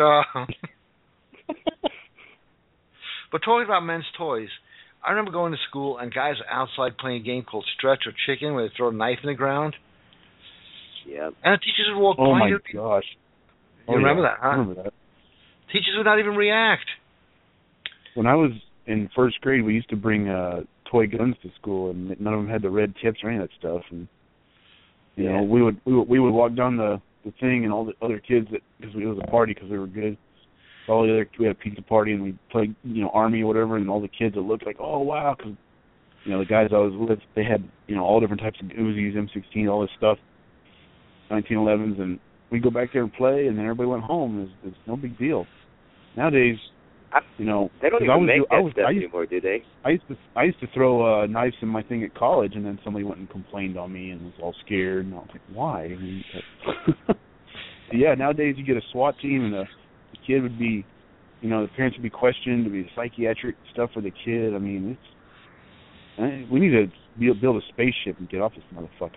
but talking about men's toys, I remember going to school and guys were outside playing a game called Stretch or Chicken where they throw a knife in the ground. Yeah. And the teachers would walk by. Oh my gosh! You remember that, huh? I remember that. Teachers would not even react. When I was in first grade, we used to bring toy guns to school, and none of them had the red tips or any of that stuff. And we would walk down the thing, and all the other kids, because it was a party because we were good. All the other, we had a pizza party, and we played Army or whatever, and all the kids that looked like, oh wow, because the guys I was with, they had all different types of Uzis, M16, all this stuff, 1911s, and we go back there and play, and then everybody went home. It's no big deal. Nowadays, you know, they don't even make that stuff anymore, do they? I used to throw knives in my thing at college, and then somebody went and complained on me and was all scared, and I was like, why? I mean, yeah, nowadays you get a SWAT team, and the kid would be, you know, the parents would be questioned, to be psychiatric stuff for the kid. I mean, we need to build a spaceship and get off this motherfucker.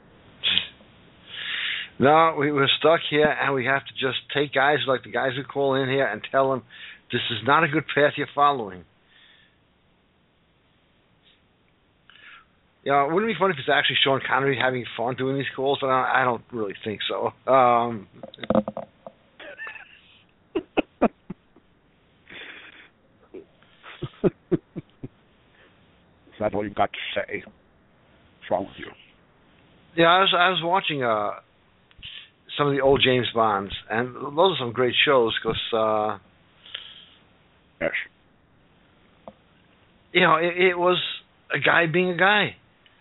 No, we're stuck here, and we have to just take guys like the guys who call in here and tell them this is not a good path you're following. You know, wouldn't it be funny if it's actually Sean Connery having fun doing these calls? But I don't really think so. That's all you've got to say. What's wrong with you? Yeah, I was watching some of the old James Bonds, and those are some great shows because, yes, you know, it was a guy being a guy.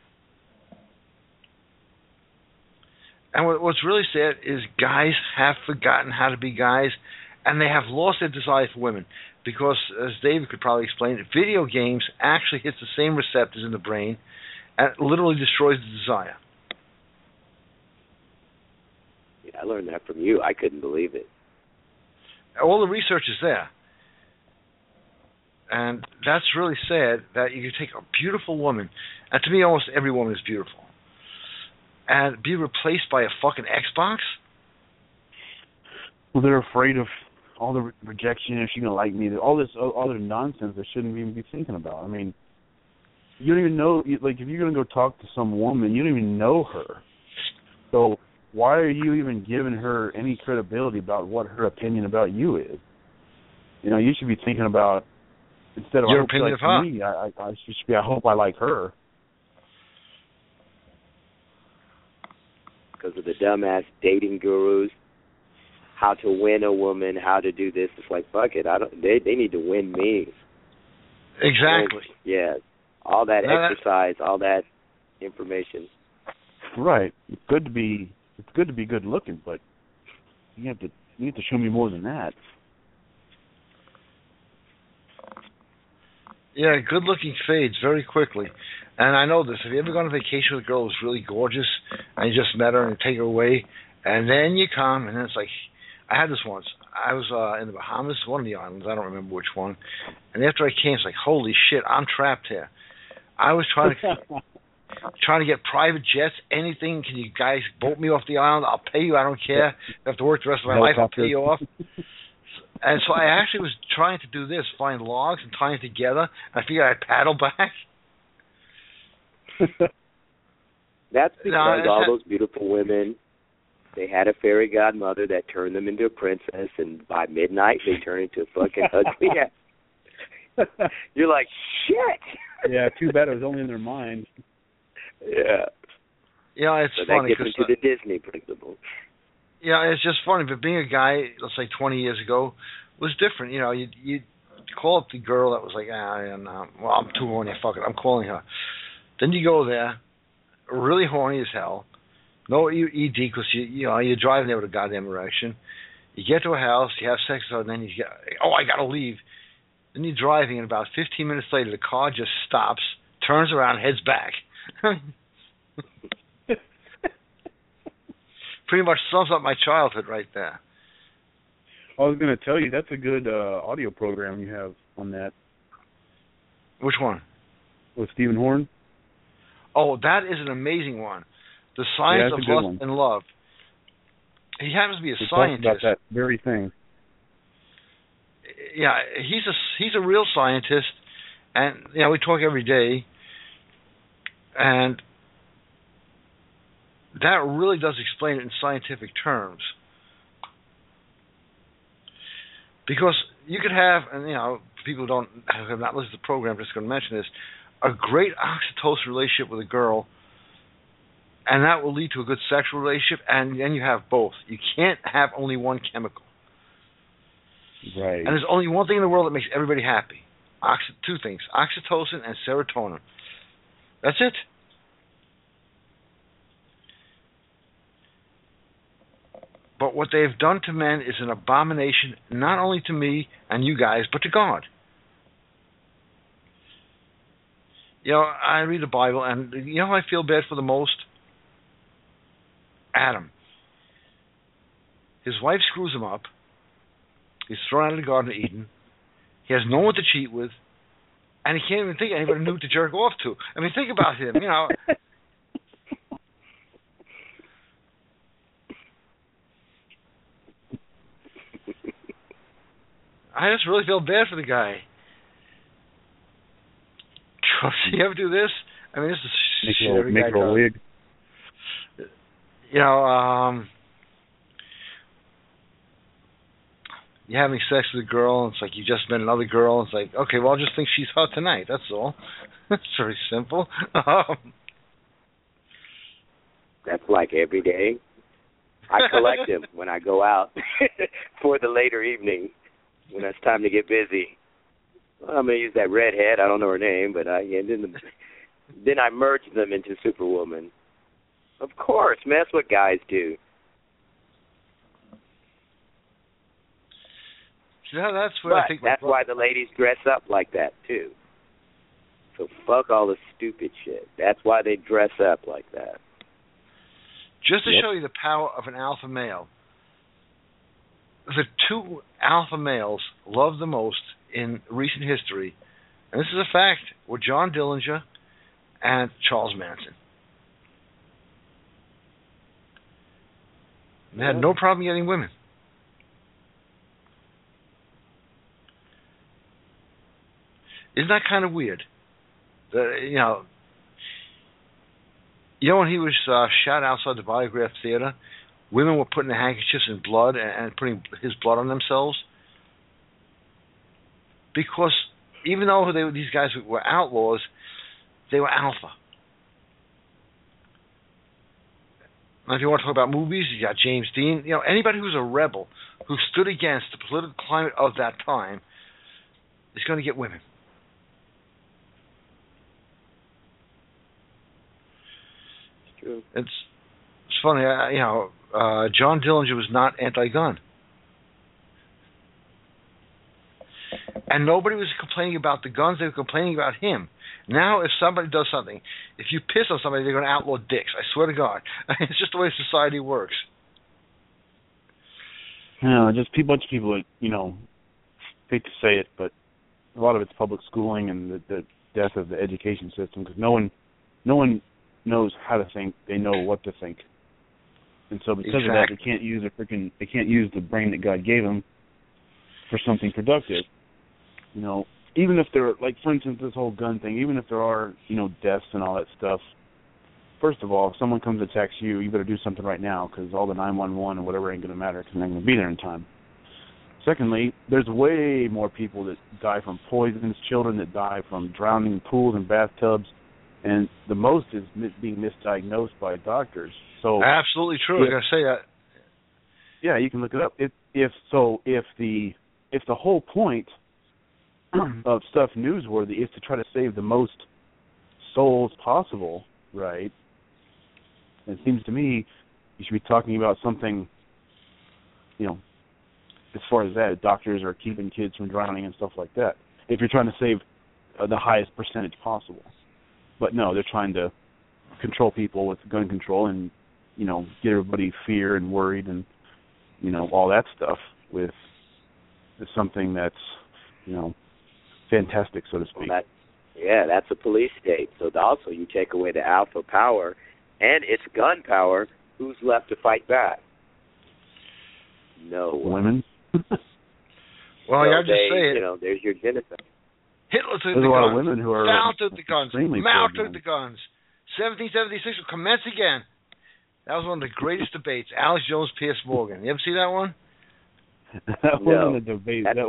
And what's really sad is guys have forgotten how to be guys, and they have lost their desire for women. Because, as David could probably explain, video games actually hits the same receptors in the brain and literally destroys the desire. Yeah, I learned that from you. I couldn't believe it. All the research is there. And that's really sad that you can take a beautiful woman, and to me almost every woman is beautiful, and be replaced by a fucking Xbox? Well, they're afraid of all the rejection, if she's going to like me, all this other nonsense they shouldn't even be thinking about. I mean, you don't even know, like, if you're going to go talk to some woman, you don't even know her. So why are you even giving her any credibility about what her opinion about you is? You know, you should be thinking about, instead of your I hope she opinion likes of her. me, I should be, I hope I like her. Because of the dumbass dating gurus, how to win a woman, how to do this. It's like, fuck it. They need to win me. Exactly. Yeah. All that exercise, all that information. Right. It's good to be good looking, but you have to show me more than that. Yeah, good looking fades very quickly. And I know this. Have you ever gone on vacation with a girl who's really gorgeous and you just met her and you take her away, and then you come and then it's like, I had this once. I was in the Bahamas, one of the islands, I don't remember which one. And after I came, it's like, holy shit, I'm trapped here. I was trying to get private jets, anything. Can you guys boat me off the island? I'll pay you. I don't care. If I have to work the rest of my life, I'll pay you off. And so I actually was trying to do this, find logs and tie them together. And I figured I'd paddle back. That's because all those beautiful women, they had a fairy godmother that turned them into a princess, and by midnight they turn into a fucking ugly ass. You're like, shit. Yeah, too bad it was only in their mind. Yeah. Yeah, it's so funny. That gets into the Disney principle. Yeah, it's just funny. But being a guy, let's say 20 years ago, was different. You know, you'd call up the girl that was like, well, I'm too horny, fuck it, I'm calling her. Then you go there, really horny as hell. No ED because you're driving there with a goddamn erection. You get to a house, you have sex with her, and then you get, I gotta leave. Then you're driving, and about 15 minutes later, the car just stops, turns around, heads back. Pretty much sums up my childhood right there. I was going to tell you, that's a good audio program you have on that. Which one? With Stephen Horn? Oh, that is an amazing one. The Science of Lust and Love. He happens to be a scientist. About that very thing. Yeah, he's a real scientist, and we talk every day, and that really does explain it in scientific terms. Because you could have, and people who have not listened to the program, just going to mention this, a great oxytocin relationship with a girl, and that will lead to a good sexual relationship, and then you have both. You can't have only one chemical. Right. And there's only one thing in the world that makes everybody happy. Two things, oxytocin and serotonin. That's it. But what they've done to men is an abomination, not only to me and you guys, but to God. I read the Bible, and who I feel bad for the most? Adam. His wife screws him up. He's thrown out of the Garden of Eden. He has no one to cheat with, and he can't even think of anybody new to jerk off to. I mean, think about him, I just really feel bad for the guy. Does he ever do this? I mean, this is shit every guy does. Make her a wig. You're having sex with a girl, and it's like you just met another girl, and it's like, okay, well, I just think she's hot tonight, that's all. That's very simple. That's like every day. I collect them when I go out for the later evening when it's time to get busy. Well, I'm going to use that redhead. I don't know her name, but then I merge them into Superwoman. Of course, man, that's what guys do. That's what I think. That's why the ladies dress up like that, too. So fuck all the stupid shit. That's why they dress up like that. Just to show you the power of an alpha male, the two alpha males loved the most in recent history, and this is a fact, were John Dillinger and Charles Manson. They had no problem getting women. Isn't that kind of weird? When he was shot outside the Biograph Theater, women were putting their handkerchiefs in blood and putting his blood on themselves. Because even though these guys were outlaws, they were alpha. Now, if you want to talk about movies, you got James Dean. Anybody who's a rebel, who stood against the political climate of that time, is going to get women. It's funny, John Dillinger was not anti-gun, and nobody was complaining about the guns. They were complaining about him. Now, if somebody does something, if you piss on somebody, they're going to outlaw dicks. I swear to God, it's just the way society works. Just a bunch of people that hate to say it, but a lot of it's public schooling and the death of the education system, because no one knows how to think. They know what to think, and so because of that, they can't use the brain that God gave them for something productive. Even if there, like for instance, this whole gun thing, even if there are deaths and all that stuff. First of all, if someone comes to text you, you better do something right now, because all the 911 and whatever ain't going to matter, because they're not going to be there in time. Secondly, there's way more people that die from poisons, children that die from drowning in pools and bathtubs. And the most is being misdiagnosed by doctors. So absolutely true. I was going to say that. Yeah, you can look it up. If the whole point of stuff newsworthy is to try to save the most souls possible, right? It seems to me you should be talking about something, as far as that, doctors are keeping kids from drowning and stuff like that. If you're trying to save the highest percentage possible. But no, they're trying to control people with gun control and, get everybody fear and worried and, all that stuff with something that's, fantastic, so to speak. Well, that's a police state. So also you take away the alpha power and its gun power, who's left to fight back? No one. Women? Well, I just say it. There's your genocide. Hitler took There's the a lot guns. of women who are Mao took the guns. Mao took the the guns. 1776 will commence again. That was one of the greatest debates. Alex Jones, Piers Morgan. You ever see that one? That wasn't a debate. That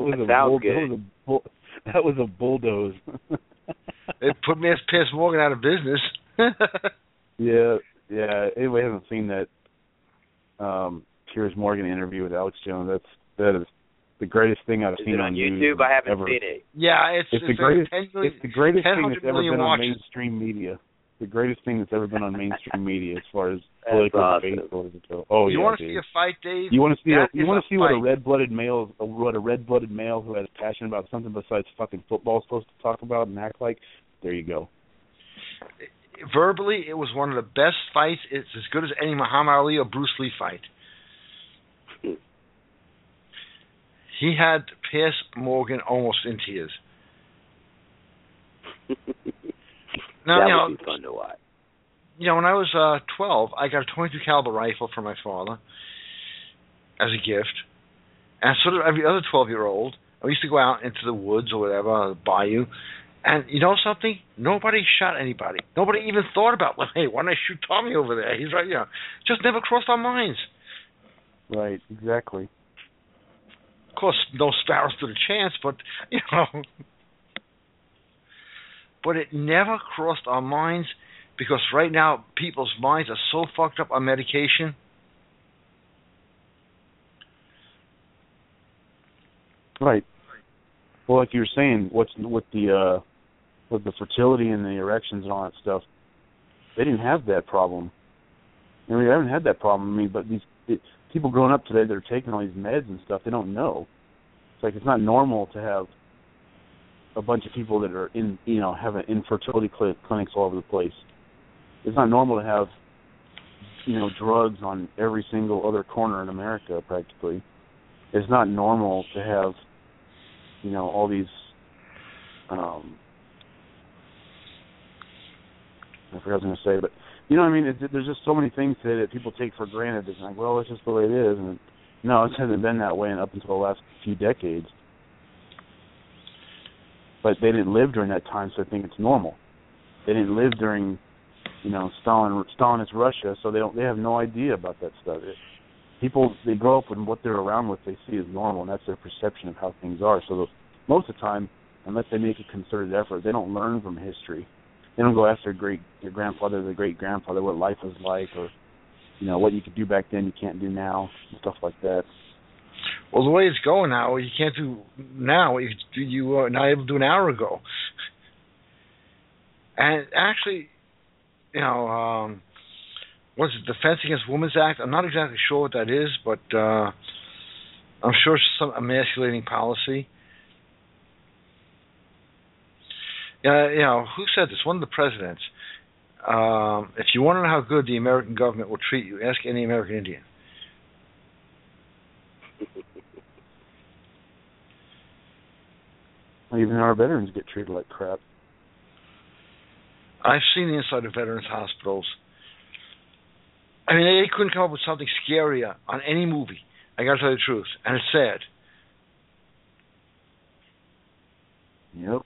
was a bulldoze. They put me as Piers Morgan out of business. Yeah. Anybody hasn't seen that Piers Morgan interview with Alex Jones? That is the greatest thing I've seen on YouTube. I haven't seen it. Yeah, it's the greatest. It's the greatest thing that's ever been on mainstream media. the greatest thing that's ever been on mainstream media as far as political debate goes. Oh, you yeah, want to dude. see a fight, Dave? You want to see what a fight. red-blooded male who has passion about something besides fucking football is supposed to talk about and act like? There you go. Verbally, it was one of the best fights. It's as good as any Muhammad Ali or Bruce Lee fight. He had Piers Morgan almost in tears. Now, that would be fun to watch. When I was 12, I got a .22 caliber rifle from my father as a gift, and so did every other 12-year-old. I used to go out into the woods or whatever, the bayou, and you know something? Nobody shot anybody. Nobody even thought about, well, hey, why don't I shoot Tommy over there? He's right, just never crossed our minds. Right, exactly. Of course, no sparrows stood a chance, but, but it never crossed our minds because right now people's minds are so fucked up on medication. Right. Well, like you were saying, with the fertility and the erections and all that stuff, they didn't have that problem. I mean, they haven't had that problem. I mean, but people growing up today that are taking all these meds and stuff, they don't know. It's like it's not normal to have a bunch of people that are having infertility clinics all over the place. It's not normal to have, drugs on every single other corner in America practically. It's not normal to have, all these, I forgot what I was going to say, but, there's just so many things today that people take for granted. It's like, well, it's just the way it is. And no, it hasn't been that way up until the last few decades. But they didn't live during that time, so I think it's normal. They didn't live during, Stalinist Russia, so they have no idea about that stuff. People, they grow up and what they're around with they see as normal, and that's their perception of how things are. So most of the time, unless they make a concerted effort, they don't learn from history. They don't go ask their grandfather, their great-grandfather what life was like, or, what you could do back then you can't do now, stuff like that. Well, the way it's going now, you can't do now what you were not able to do an hour ago. And actually, what's it, Defense Against Women's Act? I'm not exactly sure what that is, but I'm sure it's some emasculating policy. Who said this? One of the presidents. If you want to know how good the American government will treat you, ask any American Indian. Even our veterans get treated like crap. I've seen the inside of veterans' hospitals. I mean, they couldn't come up with something scarier on any movie. I got to tell you the truth, and it's sad. Yep.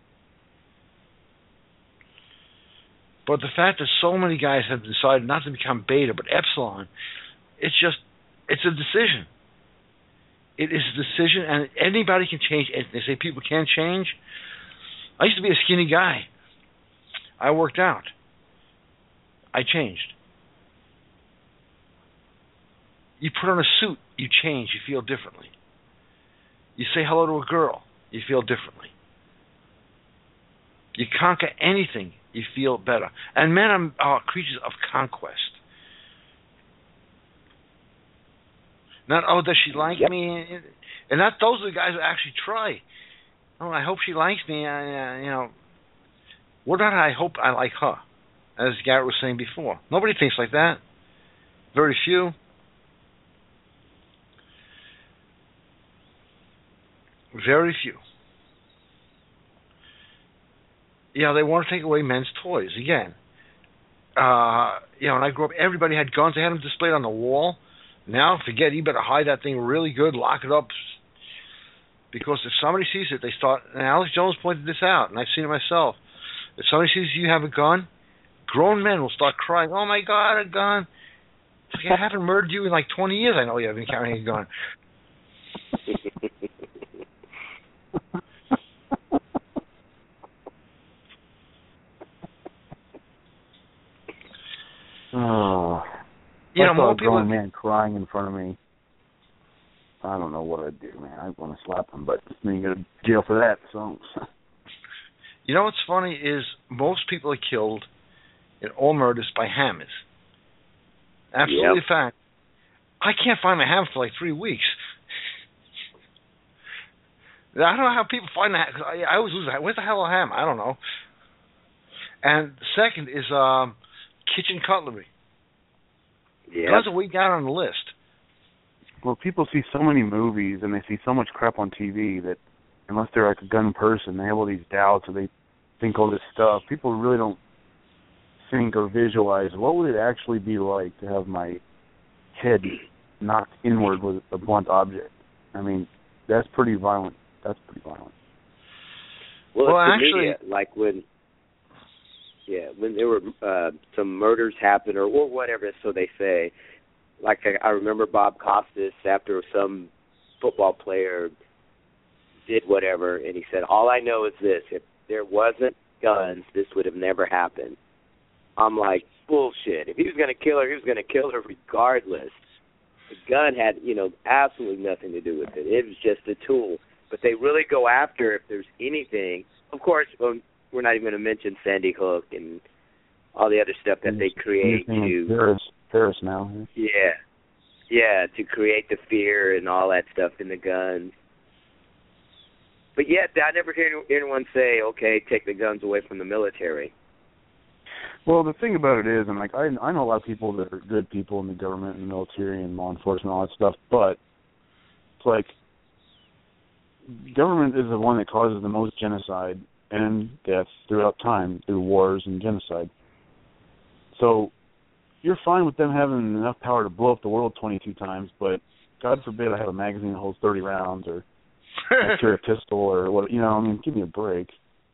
But the fact that so many guys have decided not to become Beta, but Epsilon, it's a decision. It is a decision, and anybody can change. They say people can't change. I used to be a skinny guy. I worked out. I changed. You put on a suit, you change, you feel differently. You say hello to a girl, you feel differently. You conquer anything, you feel better. And men are creatures of conquest. Not, does she like me? And those are the guys that actually try. Oh, I hope she likes me. What about I hope I like her? As Garrett was saying before. Nobody thinks like that. Very few. Very few. They want to take away men's toys again. When I grew up, everybody had guns. They had them displayed on the wall. Now, forget it. You better hide that thing really good, lock it up. Because if somebody sees it, they start... And Alex Jones pointed this out, and I've seen it myself. If somebody sees you have a gun, grown men will start crying, oh, my God, a gun. It's like, I haven't murdered you in like 20 years. I know you haven't been carrying a gun. Oh, more people. A grown man crying in front of me. I don't know what I'd do, man. I want to slap him, but then you go to jail for that. So, what's funny is most people are killed in all murders by hammers. Absolutely Yep. fact. I can't find my hammer for like 3 weeks. I don't know how people find that. I always lose that. Where's the hell a hammer? I don't know. And second is kitchen cutlery. Yeah. Guns are way down on the list. Well, people see so many movies and they see so much crap on TV that unless they're like a gun person, they have all these doubts or they think all this stuff. People really don't think or visualize what would it actually be like to have my head knocked inward with a blunt object. I mean, that's pretty violent. That's pretty violent. Well, it's the actually, media, like when there were some murders happen or whatever, so they say. Like I remember Bob Costas after some football player did whatever, and he said, "All I know is this: if there wasn't guns, this would have never happened." I'm like, bullshit. If he was going to kill her, he was going to kill her regardless. The gun had, absolutely nothing to do with it. It was just a tool. But they really go after if there's anything. Of course, we're not even going to mention Sandy Hook and all the other stuff that they create to Paris now. Yeah, to create the fear and all that stuff in the guns. But yet, I never hear anyone say, "Okay, take the guns away from the military." Well, the thing about it is, and like I know a lot of people that are good people in the government and the military and law enforcement and all that stuff, but it's like government is the one that causes the most genocide and deaths throughout time through wars and genocide. So you're fine with them having enough power to blow up the world 22 times, but God forbid I have a magazine that holds 30 rounds or I carry a pistol or what, give me a break.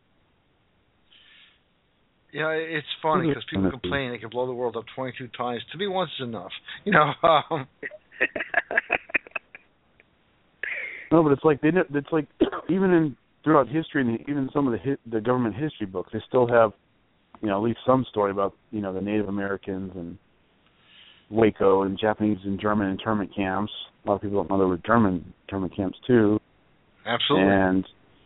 Yeah, it's funny because people complain they can blow the world up 22 times. To me, once is enough. No, but it's like even throughout history and even some of the government history books, they still have at least some story about the Native Americans and Waco and Japanese and German internment camps. A lot of people don't know there were German internment camps too. Absolutely. And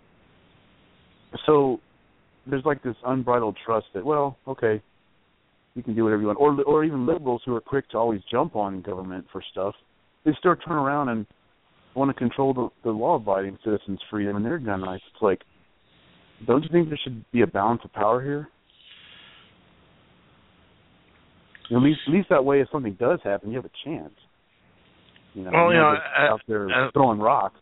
so there's like this unbridled trust that, well, okay, you can do whatever you want. Or even liberals who are quick to always jump on government for stuff, they still turn around and want to control the law-abiding citizens' freedom and their gun rights. It's like, don't you think there should be a balance of power here? At least that way, if something does happen, you have a chance. Out there throwing rocks.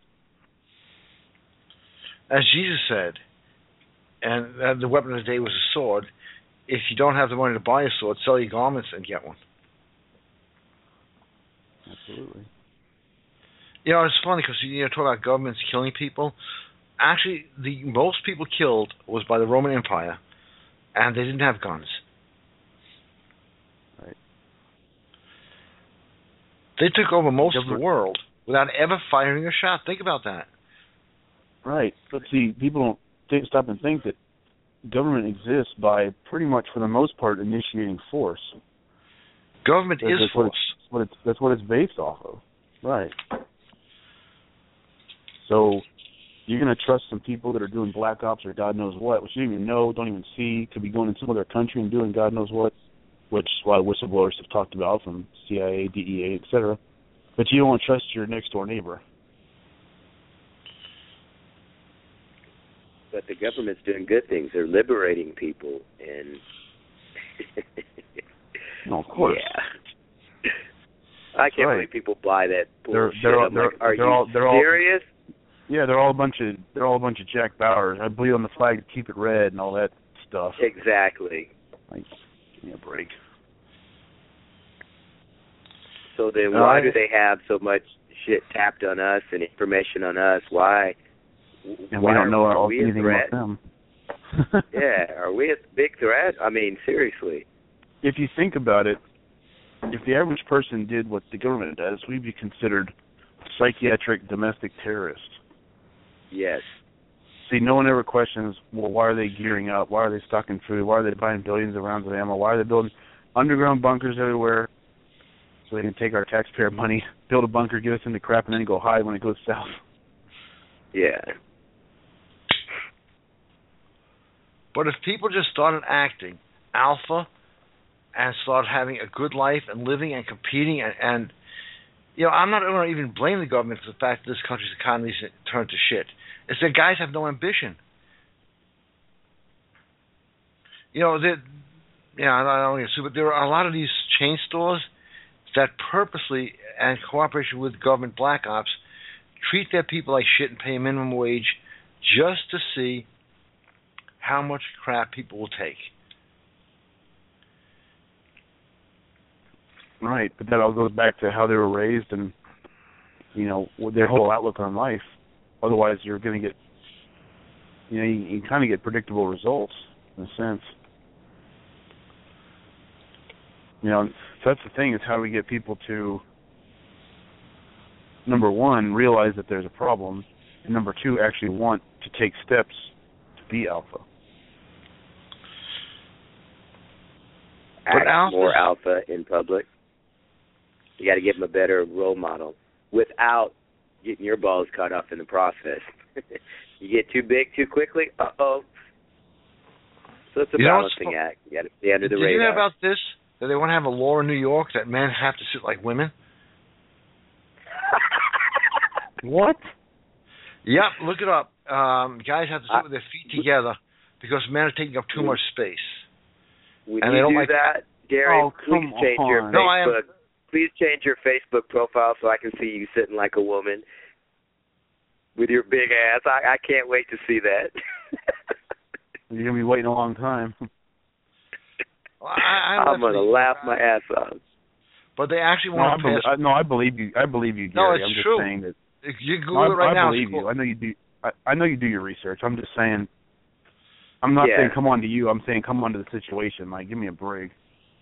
As Jesus said, and the weapon of the day was a sword. If you don't have the money to buy a sword, sell your garments and get one. Absolutely. It's funny because talk about governments killing people. Actually, the most people killed was by the Roman Empire, and they didn't have guns. Right. They took over most of the world without ever firing a shot. Think about that. Right. But see, people don't stop and think that government exists by pretty much, for the most part, initiating force. Government is force. That's what it's based off of. Right. So you're going to trust some people that are doing black ops or God knows what, which you don't even know, don't even see, could be going in some other country and doing God knows what, which a lot of whistleblowers have talked about from CIA, DEA, etc. But you don't want to trust your next-door neighbor. But the government's doing good things. They're liberating people, and no, of course. Yeah. I can't believe people buy that bullshit. Are you serious? Yeah, they're all a bunch of Jack Bauers. I bleed on the flag to keep it red and all that stuff. Exactly. Like, give me a break. So then, why do they have so much shit tapped on us and information on us? Why? And we don't know anything about them. Yeah, are we a big threat? I mean, seriously. If you think about it, if the average person did what the government does, we'd be considered psychiatric domestic terrorists. Yes. See, no one ever questions, well, why are they gearing up? Why are they stocking food? Why are they buying billions of rounds of ammo? Why are they building underground bunkers everywhere so they can take our taxpayer money, build a bunker, get us into crap, and then go hide when it goes south? Yeah. But if people just started acting alpha, and start having a good life and living and competing and I'm not going to even blame the government for the fact that this country's economy's turned to shit. It's that guys have no ambition. I don't want to assume, but there are a lot of these chain stores that purposely, and cooperation with government black ops, treat their people like shit and pay a minimum wage just to see how much crap people will take. Right, but that all goes back to how they were raised and, their whole outlook on life. Otherwise, you're going to get, you kind of get predictable results in a sense. So that's the thing, is how do we get people to, number one, realize that there's a problem, and number two, actually want to take steps to be alpha. Act more alpha in public. You got to give them a better role model without getting your balls cut off in the process. You get too big too quickly, uh-oh. So it's a balancing act. You got to stay under the radar. Did you hear about this? That they want to have a law in New York that men have to sit like women? What? Yep, look it up. Guys have to sit with their feet together because men are taking up too much space. Would you do that, Gary? Please change your Facebook. Please change your Facebook profile so I can see you sitting like a woman with your big ass. I can't wait to see that. You're gonna be waiting a long time. Well, I'm gonna laugh my ass off. But they actually want to pass. I believe you. I believe you, Gary. No, it's I'm just true. saying that. You Google it right now. I believe you. I know you do. I know you do your research. I'm just saying. I'm not saying come on to you. I'm saying come on to the situation. Like, give me a break.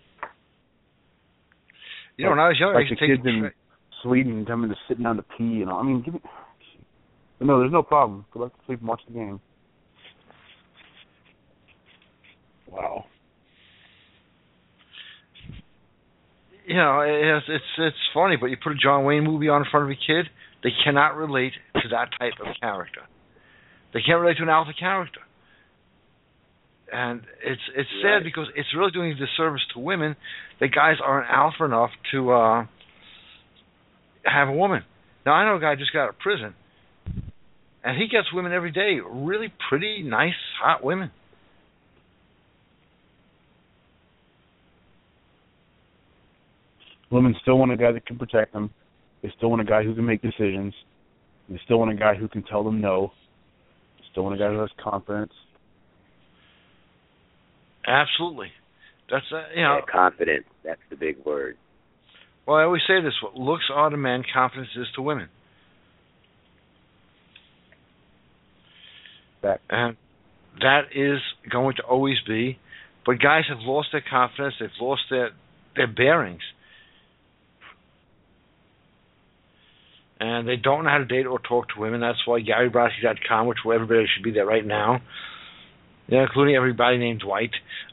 When I was young, I like used the to kids in Sweden coming to sitting down to pee and all. I mean, give me. No, there's no problem. Go back to sleep and watch the game. Wow. It's funny, but you put a John Wayne movie on in front of a kid, they cannot relate to that type of character. They can't relate to an alpha character. And it's sad because it's really doing a disservice to women that guys aren't alpha enough to have a woman. Now, I know a guy just got out of prison, and he gets women every day, really pretty, nice, hot women. Women still want a guy that can protect them. They still want a guy who can make decisions. They still want a guy who can tell them no. They still want a guy who has confidence. Absolutely. That's confidence. That's the big word. Well, I always say this: what looks are to men, confidence is to women. And that is going to always be. But guys have lost their confidence. They've lost their bearings. And they don't know how to date or talk to women. That's why GaryBrodsky.com, which everybody should be there right now, including everybody named Dwight.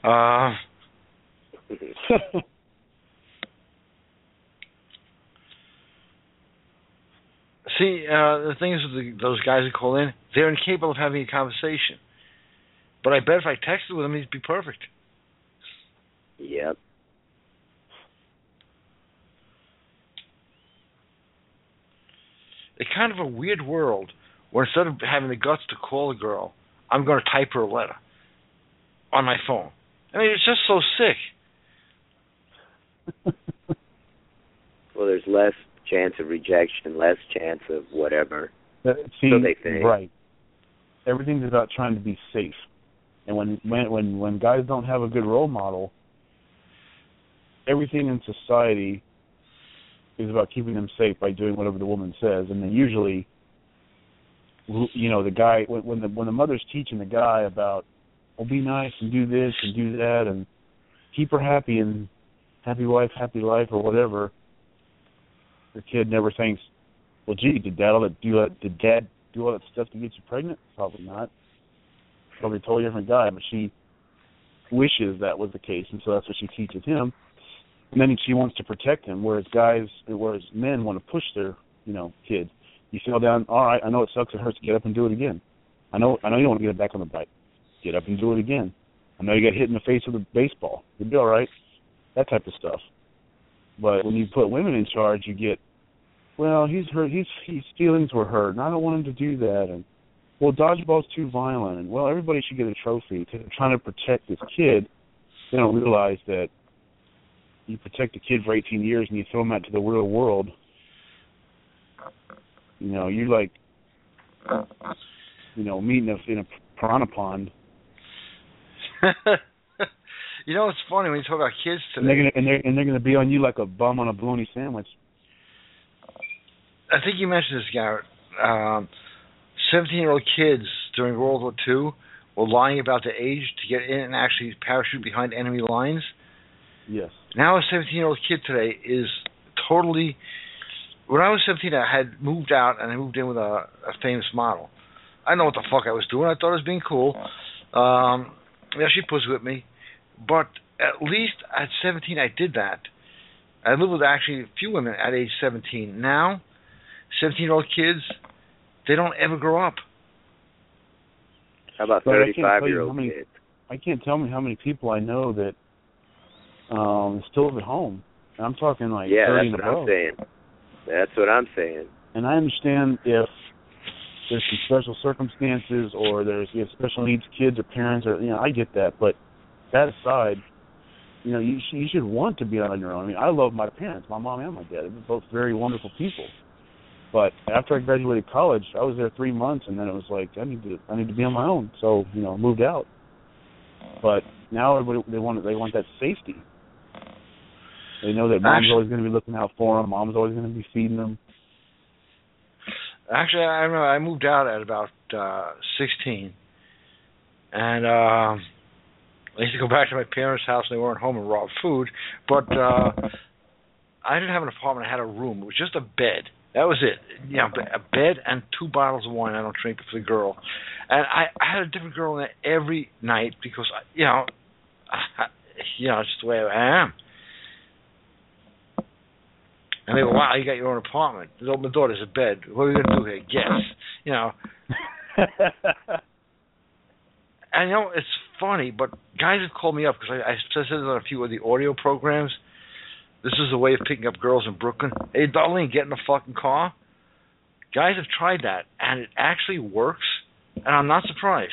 See, the thing is with those guys who call in, they're incapable of having a conversation. But I bet if I texted with him, he'd be perfect. Yep. It's kind of a weird world where instead of having the guts to call a girl, I'm going to type her a letter on my phone. I mean, it's just so sick. Well, there's less chance of rejection, less chance of whatever. So they think. Right. Everything's about trying to be safe. And when guys don't have a good role model, everything in society is about keeping them safe by doing whatever the woman says. And then usually, the guy, when the mother's teaching the guy about, be nice and do this and do that and keep her happy and happy wife, happy life or whatever, the kid never thinks, well, gee, did dad do all that stuff to get you pregnant? Probably not. Probably a totally different guy, but she wishes that was the case, and so that's what she teaches him. And then she wants to protect him, whereas men want to push their, kid. You fell down, all right, I know it sucks, it hurts, get up and do it again. I know you don't want to get back on the bike. Get up and do it again. I know you got hit in the face with a baseball. You'll be all right. that type of stuff. But when you put women in charge, you get, well, his feelings were hurt, and I don't want him to do that, and well, dodgeball's too violent, and well, everybody should get a trophy because they're trying to protect this kid. They don't realize that you protect a kid for 18 years and you throw him out to the real world. You know, you're like, you know, meeting in a piranha pond. You know, it's funny when you talk about kids today. And they're gonna be on you like a bum on a bologna sandwich. I think you mentioned this, Garrett. 17-year-old kids during World War II were lying about their age to get in and actually parachute behind enemy lines. Yes. Now a 17-year-old kid today is totally... When I was 17, I had moved out and I moved in with a famous model. I didn't know what the fuck I was doing. I thought it was being cool. Yeah, she pussed with me. But at least at 17, I did that. I lived with actually a few women at age 17. Now, 17-year-old kids, they don't ever grow up. How about 35-year-old kids? I can't tell me how many people I know that still live at home. And I'm talking like 30 and above. That's what I'm saying. And I understand if there's some special circumstances or there's special needs kids or parents, or I get that. But that aside, you should want to be on your own. I mean, I love my parents, my mom and my dad. They're both very wonderful people. But after I graduated college, I was there 3 months, and then it was like I need to be on my own. So moved out. But now everybody they want that safety. They know that mom's always going to be looking out for them. Mom's always going to be feeding them. Actually, I remember I moved out at about 16, and I used to go back to my parents' house, and they weren't home, and rob food. But I didn't have an apartment. I had a room. It was just a bed. That was it. A bed and 2 bottles of wine. I don't drink for the girl. And I had a different girl in there every night because, it's just the way I am. And they go, wow, you got your own apartment. There's open the door, there's a bed. What are we going to do here? Guess. And, it's funny, but guys have called me up because I said it on a few of the audio programs. This is a way of picking up girls in Brooklyn. Hey, darling, get in the fucking car. Guys have tried that, and it actually works, and I'm not surprised.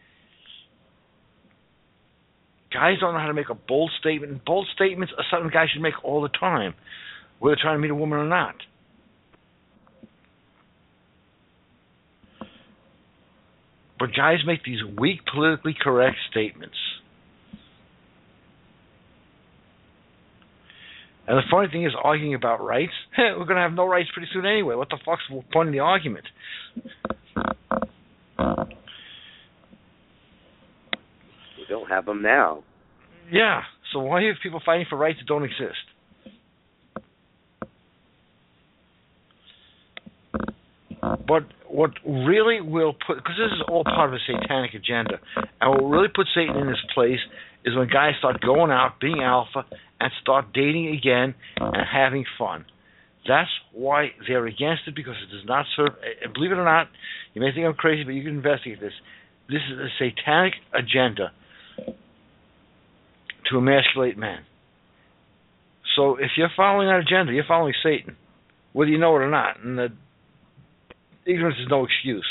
Guys don't know how to make a bold statement. Bold statements are something guys should make all the time, whether they're trying to meet a woman or not. But guys make these weak, politically correct statements. And the funny thing is, arguing about rights, we're going to have no rights pretty soon anyway. What the fuck's the point of the argument? We don't have them now. Yeah, so why are people fighting for rights that don't exist? But what really will put, because this is all part of a satanic agenda, and what really puts Satan in his place is when guys start going out, being alpha, and start dating again and having fun. That's why they're against it, because it does not serve, and believe it or not, you may think I'm crazy, but you can investigate this. This is a satanic agenda to emasculate men. So if you're following that agenda, you're following Satan, whether you know it or not, and the ignorance is no excuse.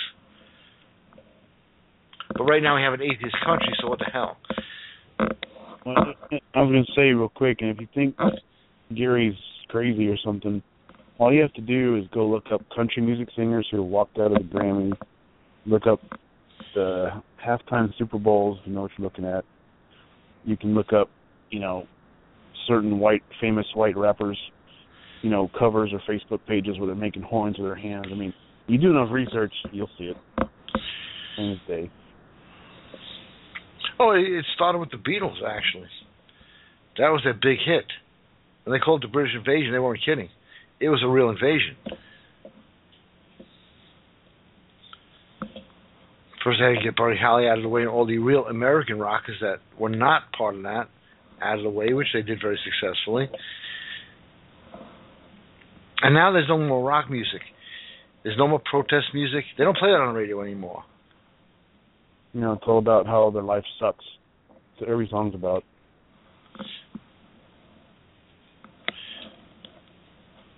But right now we have an atheist country, so what the hell? Well, I was going to say real quick, and if you think Gary's crazy or something, all you have to do is go look up country music singers who walked out of the Grammy, look up the halftime Super Bowls, you know what you're looking at. You can look up, certain famous white rappers, covers or Facebook pages where they're making horns with their hands. I mean, you do enough research, you'll see it. Plain as day. Oh, it started with the Beatles, actually. That was their big hit. When they called it the British invasion, they weren't kidding. It was a real invasion. First, they had to get Buddy Holly out of the way and all the real American rockers that were not part of that out of the way, which they did very successfully. And now there's no more rock music. There's no more protest music. They don't play that on the radio anymore. It's all about how their life sucks. That's what every song's about.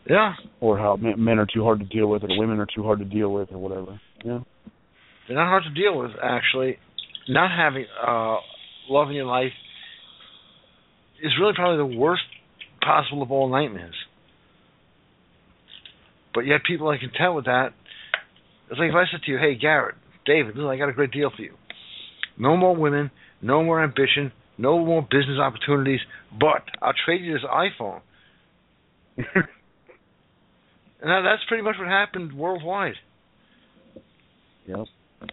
Yeah. Or how men are too hard to deal with, or women are too hard to deal with, or whatever. Yeah. They're not hard to deal with, actually. Not having love in your life is really probably the worst possible of all nightmares. But yet people are content with that. It's like if I said to you, hey, Garrett, David, listen, I got a great deal for you. No more women, no more ambition, no more business opportunities, but I'll trade you this iPhone. And that's pretty much what happened worldwide. Yep.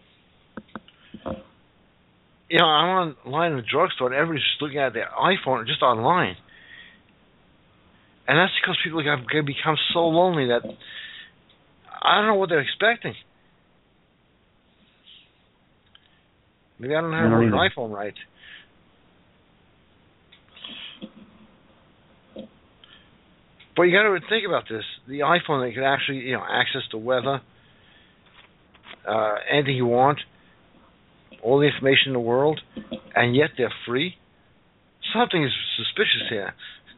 You know, I'm online in the drugstore, and everybody's just looking at their iPhone just online. And that's because people have become so lonely that I don't know what they're expecting. Maybe I don't have an iPhone right. But you got to think about this. The iPhone, they can actually, access the weather, anything you want, all the information in the world, and yet they're free. Something is suspicious here.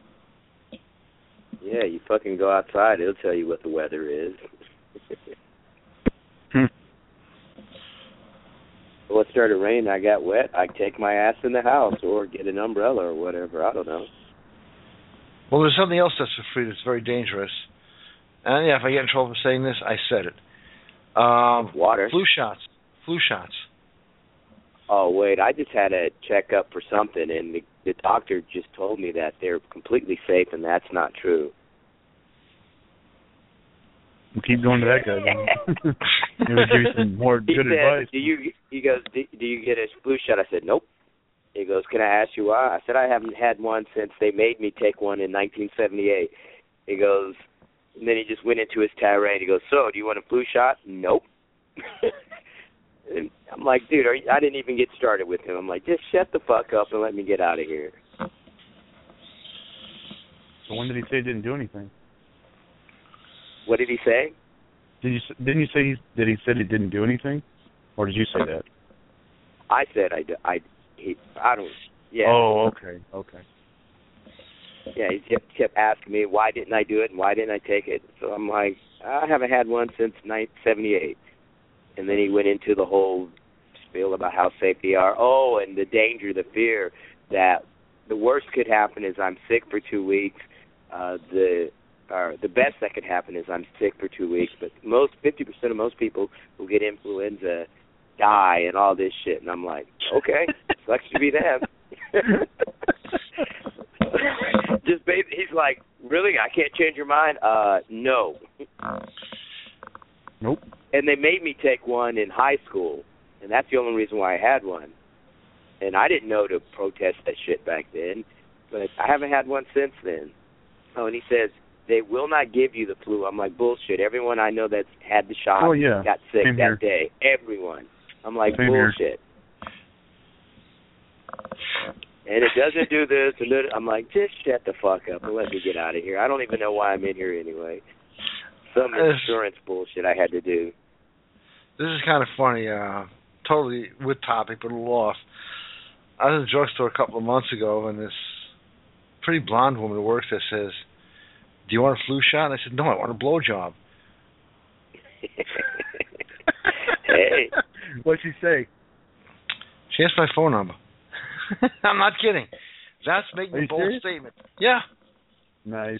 Yeah, you fucking go outside, it'll tell you what the weather is. Well, it started raining, I got wet, I take my ass in the house or get an umbrella or whatever, I don't know. Well, there's something else that's for free that's very dangerous. And yeah, if I get in trouble for saying this, I said it. Water. Flu shots. Flu shots. Oh, wait, I just had a checkup for something, and the doctor just told me that they're completely safe, and that's not true. We'll keep going to that guy, then. He'll give you some more good advice. He goes, do you get a flu shot? I said, nope. He goes, can I ask you why? I said, I haven't had one since they made me take one in 1978. He goes, and then he just went into his tirade. He goes, so, do you want a flu shot? Nope. And I'm like, dude, I didn't even get started with him. I'm like, just shut the fuck up and let me get out of here. So when did he say it didn't do anything? What did he say? Didn't you say that he said it didn't do anything? Or did you say that? I said I don't. Yeah. Oh, okay. Yeah, he kept asking me why didn't I do it and why didn't I take it. So I'm like, I haven't had one since 1978. And then he went into the whole spiel about how safe they are. Oh, and the danger, the fear that the worst could happen is I'm sick for 2 weeks. The best that could happen is I'm sick for 2 weeks. But 50% of most people who get influenza die and all this shit. And I'm like, okay, sucks to be them. He's like, really? I can't change your mind? No. Nope. And they made me take one in high school, and that's the only reason why I had one. And I didn't know to protest that shit back then, but I haven't had one since then. Oh, and he says, they will not give you the flu. I'm like, bullshit. Everyone I know that's had the shot got sick that day. Everyone. I'm like, bullshit. And it doesn't do this. I'm like, just shut the fuck up and let me get out of here. I don't even know why I'm in here anyway. Some insurance bullshit I had to do. This is kind of funny. Totally with topic, but a little off. I was in the drugstore a couple of months ago, and this pretty blonde woman who works there says, do you want a flu shot? And I said, no, I want a blowjob. Hey. What'd she say? She asked my phone number. I'm not kidding. That's making a bold statement. Yeah. Nice.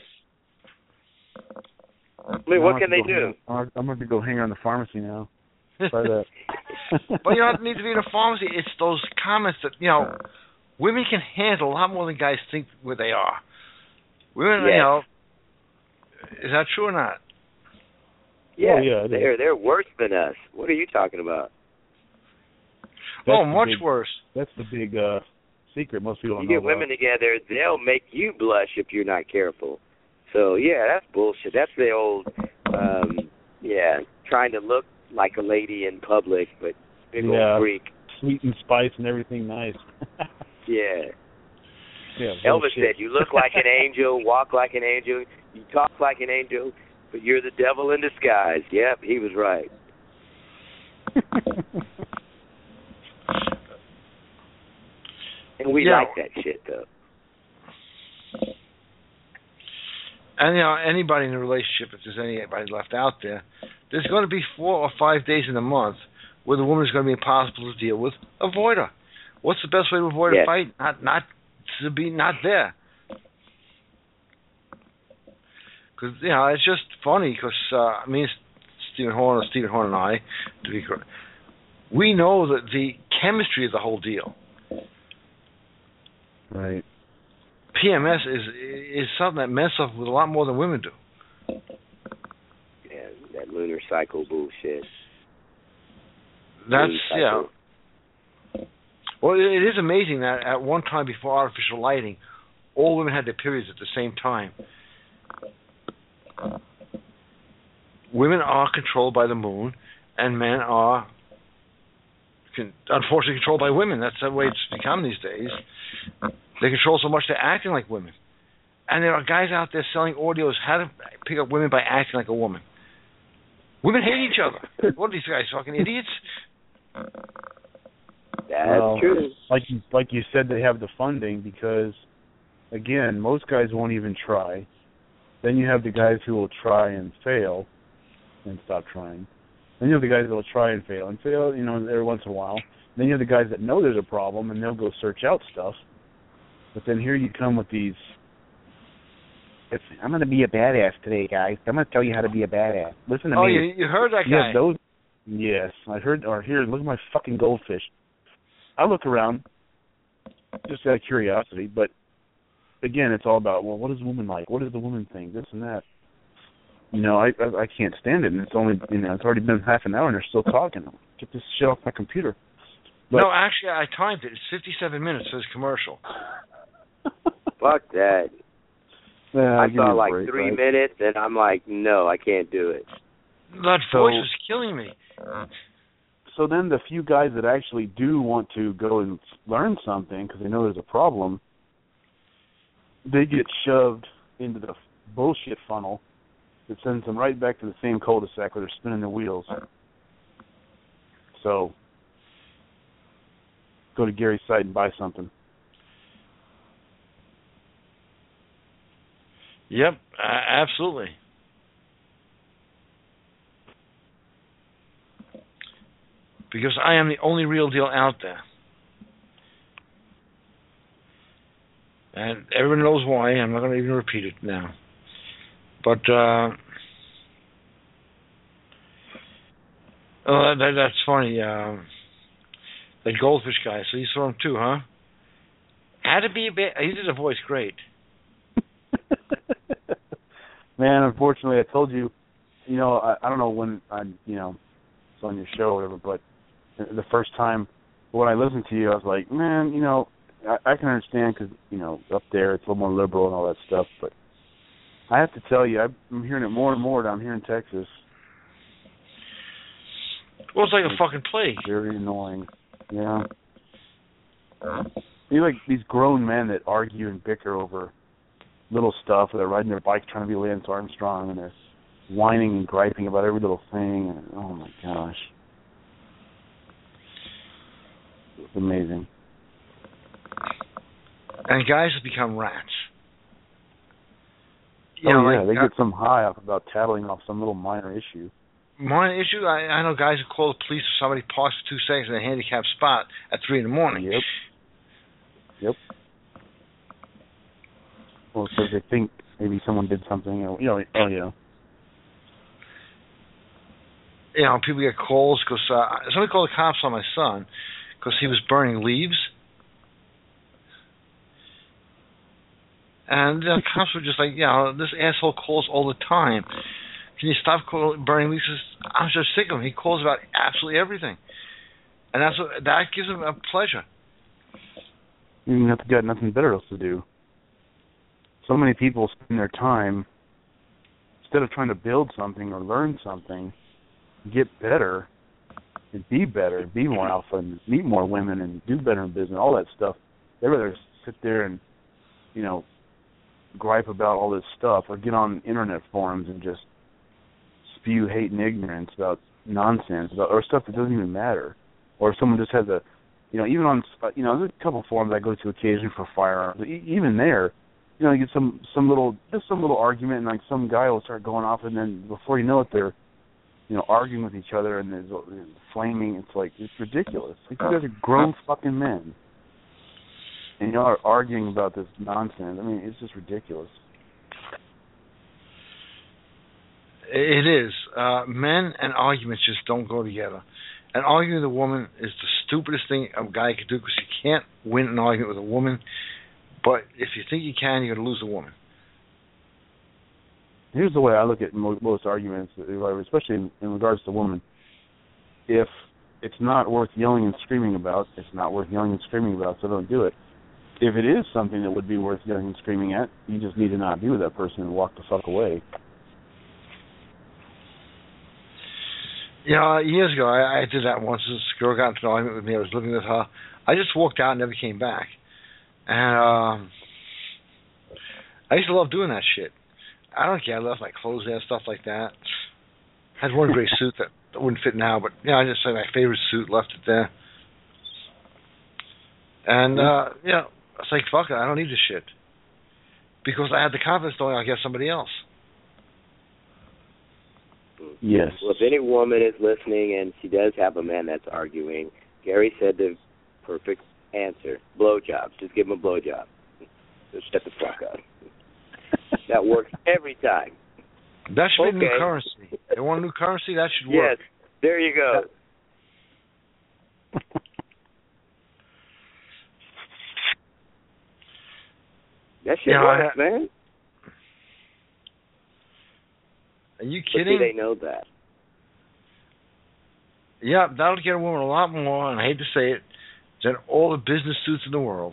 I mean, what can they do? I'm going to go hang around the pharmacy now. Try that. But you don't need to be in a pharmacy. It's those comments that, women can handle a lot more than guys think where they are. Women, is that true or not? Yeah, yeah, they're worse than us. What are you talking about? Much worse. That's the big secret most people don't know You get women together, they'll make you blush if you're not careful. So, yeah, that's bullshit. That's the old, trying to look like a lady in public, but big old freak. Sweet and spice and everything nice. Yeah. Elvis said, you look like an angel, walk like an angel, you talk like an angel, but you're the devil in disguise. Yep, he was right. And we like that shit, though. And, anybody in a relationship, if there's anybody left out there, there's going to be 4 or 5 days in a month where the woman is going to be impossible to deal with. Avoid her. What's the best way to avoid a fight? Not to be not there. Because, it's just funny because me and Stephen Horn and I, to be correct, we know that the chemistry of the whole deal. Right. PMS is something that men suffer with a lot more than women do. Yeah, that lunar cycle bullshit. That's, Well, it is amazing that at one time before artificial lighting, all women had their periods at the same time. Women are controlled by the moon, and men are unfortunately controlled by women. That's the way it's become these days. They control so much they're acting like women. And there are guys out there selling audios how to pick up women by acting like a woman. Women hate each other. What are these guys, fucking idiots? That's true. Like you said, they have the funding because, again, most guys won't even try. Then you have the guys who will try and fail and stop trying. Then you have the guys that will try and fail, every once in a while. Then you have the guys that know there's a problem and they'll go search out stuff. But then here you come with these. I'm going to be a badass today, guys. I'm going to tell you how to be a badass. Listen to me. Oh, you heard that guy? Yes, I heard. Or here, look at my fucking goldfish. I look around just out of curiosity, but again, it's all about, well, what is a woman like? What does the woman think? This and that. I can't stand it, and it's only, it's already been half an hour, and they're still talking. Get this shit off my computer. But, no, actually, I timed it. It's 57 minutes for this commercial. Fuck that. Yeah, I saw like break, 3 right? minutes, and I'm like, no, I can't do it. That voice was killing me. So then the few guys that actually do want to go and learn something because they know there's a problem, they get shoved into the bullshit funnel that sends them right back to the same cul-de-sac where they're spinning their wheels. So go to Gary's site and buy something. Yep, absolutely. Because I am the only real deal out there. And everyone knows why. I'm not going to even repeat it now. But, that's funny. The goldfish guy. So you saw him too, huh? Had to be a bit. He did the voice great. Man, unfortunately, I told you, I don't know when it's on your show or whatever, but the first time when I listened to you, I was like, man, I can understand because, up there it's a little more liberal and all that stuff, but I have to tell you, I'm hearing it more and more down here in Texas. Well, it's like a fucking plague. Very annoying. Yeah. You're like these grown men that argue and bicker over little stuff, or they're riding their bike trying to be Lance Armstrong, and they're whining and griping about every little thing. And, oh, my gosh. It's amazing. And guys have become rats. They get some high off about tattling off some little minor issue. Minor issue? I know guys who call the police if somebody parks for 2 seconds in a handicapped spot at 3 in the morning. Yep. Well, so they think maybe someone did something, or, people get calls because somebody called the cops on my son because he was burning leaves. And the cops were just like, this asshole calls all the time. Can you stop burning leaves? I'm just sick of him. He calls about absolutely everything. And that gives him a pleasure. You got nothing better else to do. So many people spend their time, instead of trying to build something or learn something, get better and be more alpha and meet more women and do better in business, all that stuff. They'd rather sit there and, gripe about all this stuff or get on internet forums and just spew hate and ignorance about nonsense or stuff that doesn't even matter. Or if someone just has a, even on, there's a couple forums I go to occasionally for firearms. Even there, you get some little argument, and like some guy will start going off, and then before you know it, they're arguing with each other, and there's flaming. It's like, it's ridiculous. Like, you guys are grown fucking men, and y'all are arguing about this nonsense. I mean, it's just ridiculous. It is. Men and arguments just don't go together. And arguing with a woman is the stupidest thing a guy could do, because you can't win an argument with a woman. But if you think you can, you're going to lose a woman. Here's the way I look at most arguments, especially in regards to women. If it's not worth yelling and screaming about, it's not worth yelling and screaming about, so don't do it. If it is something that would be worth yelling and screaming at, you just need to not be with that person and walk the fuck away. Years ago, I did that once. This girl got into an argument with me. I was living with her. I just walked out and never came back. And I used to love doing that shit. I don't care. I left my clothes there, stuff like that. I had one gray suit that wouldn't fit now, but I just had my favorite suit, left it there. And it's like, fuck it, I don't need this shit, because I had the confidence knowing I'll get somebody else. Yes. Well, if any woman is listening and she does have a man that's arguing, Gary said the perfect answer: blowjobs. Just give him a blowjob. Just shut the fuck up. That works every time. That should be a new currency. You want a new currency? That should work. Yes. There you go. That shit works, man. Are you kidding? But do they know that? Yeah, that'll get a woman a lot more, and I hate to say it, than all the business suits in the world.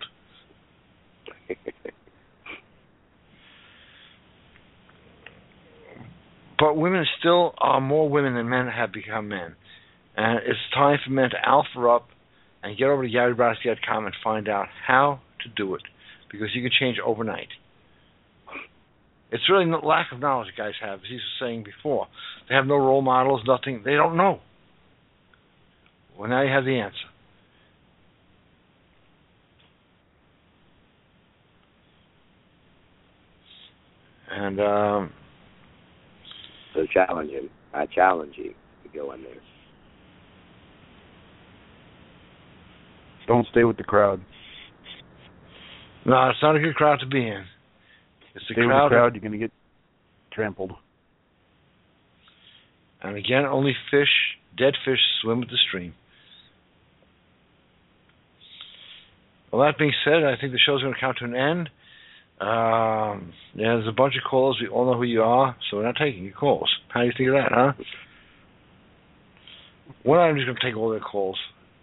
But women still are more women than men have become men. And it's time for men to alpha up and get over to GaryBrodsky.com and find out how to do it, because you can change overnight. It's really no lack of knowledge guys have, as he was saying before. They have no role models, nothing. They don't know. Well, now you have the answer. And so challenge him. I challenge you to go in there. Don't stay with the crowd. No, it's not a good crowd to be in. It's stay with the crowd, you're going to get trampled. And again, only dead fish swim with the stream. Well, that being said, I think the show's going to come to an end. There's a bunch of calls. We all know who you are, so we're not taking your calls. How do you think of that, huh? Well, I'm just going to take all their calls.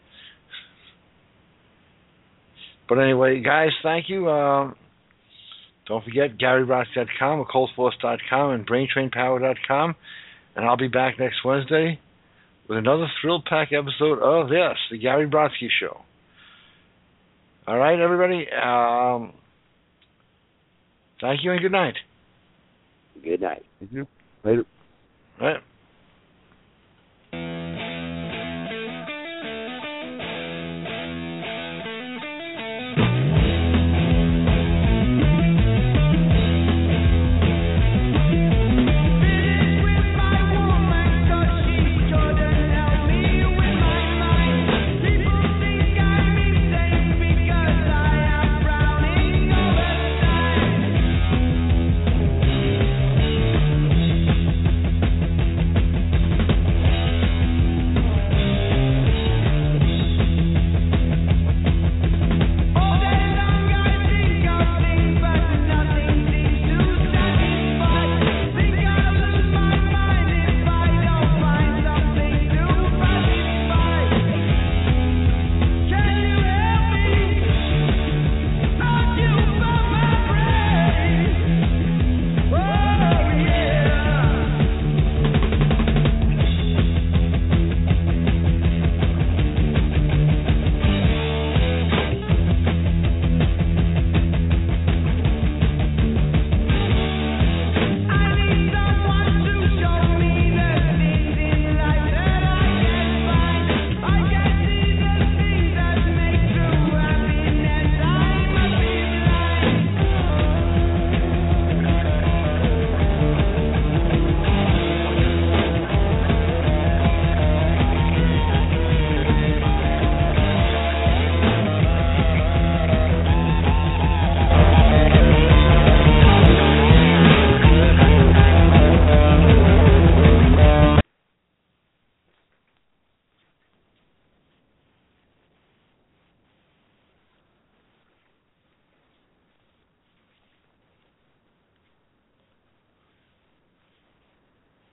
But anyway, guys, thank you. Don't forget GaryBrodsky.com, OccultForce.com, and BrainTrainPower.com. And I'll be back next Wednesday with another thrill-packed episode of this, the Gary Brodsky Show. All right, everybody. Thank you and good night. Good night. Thank you. Later. All right.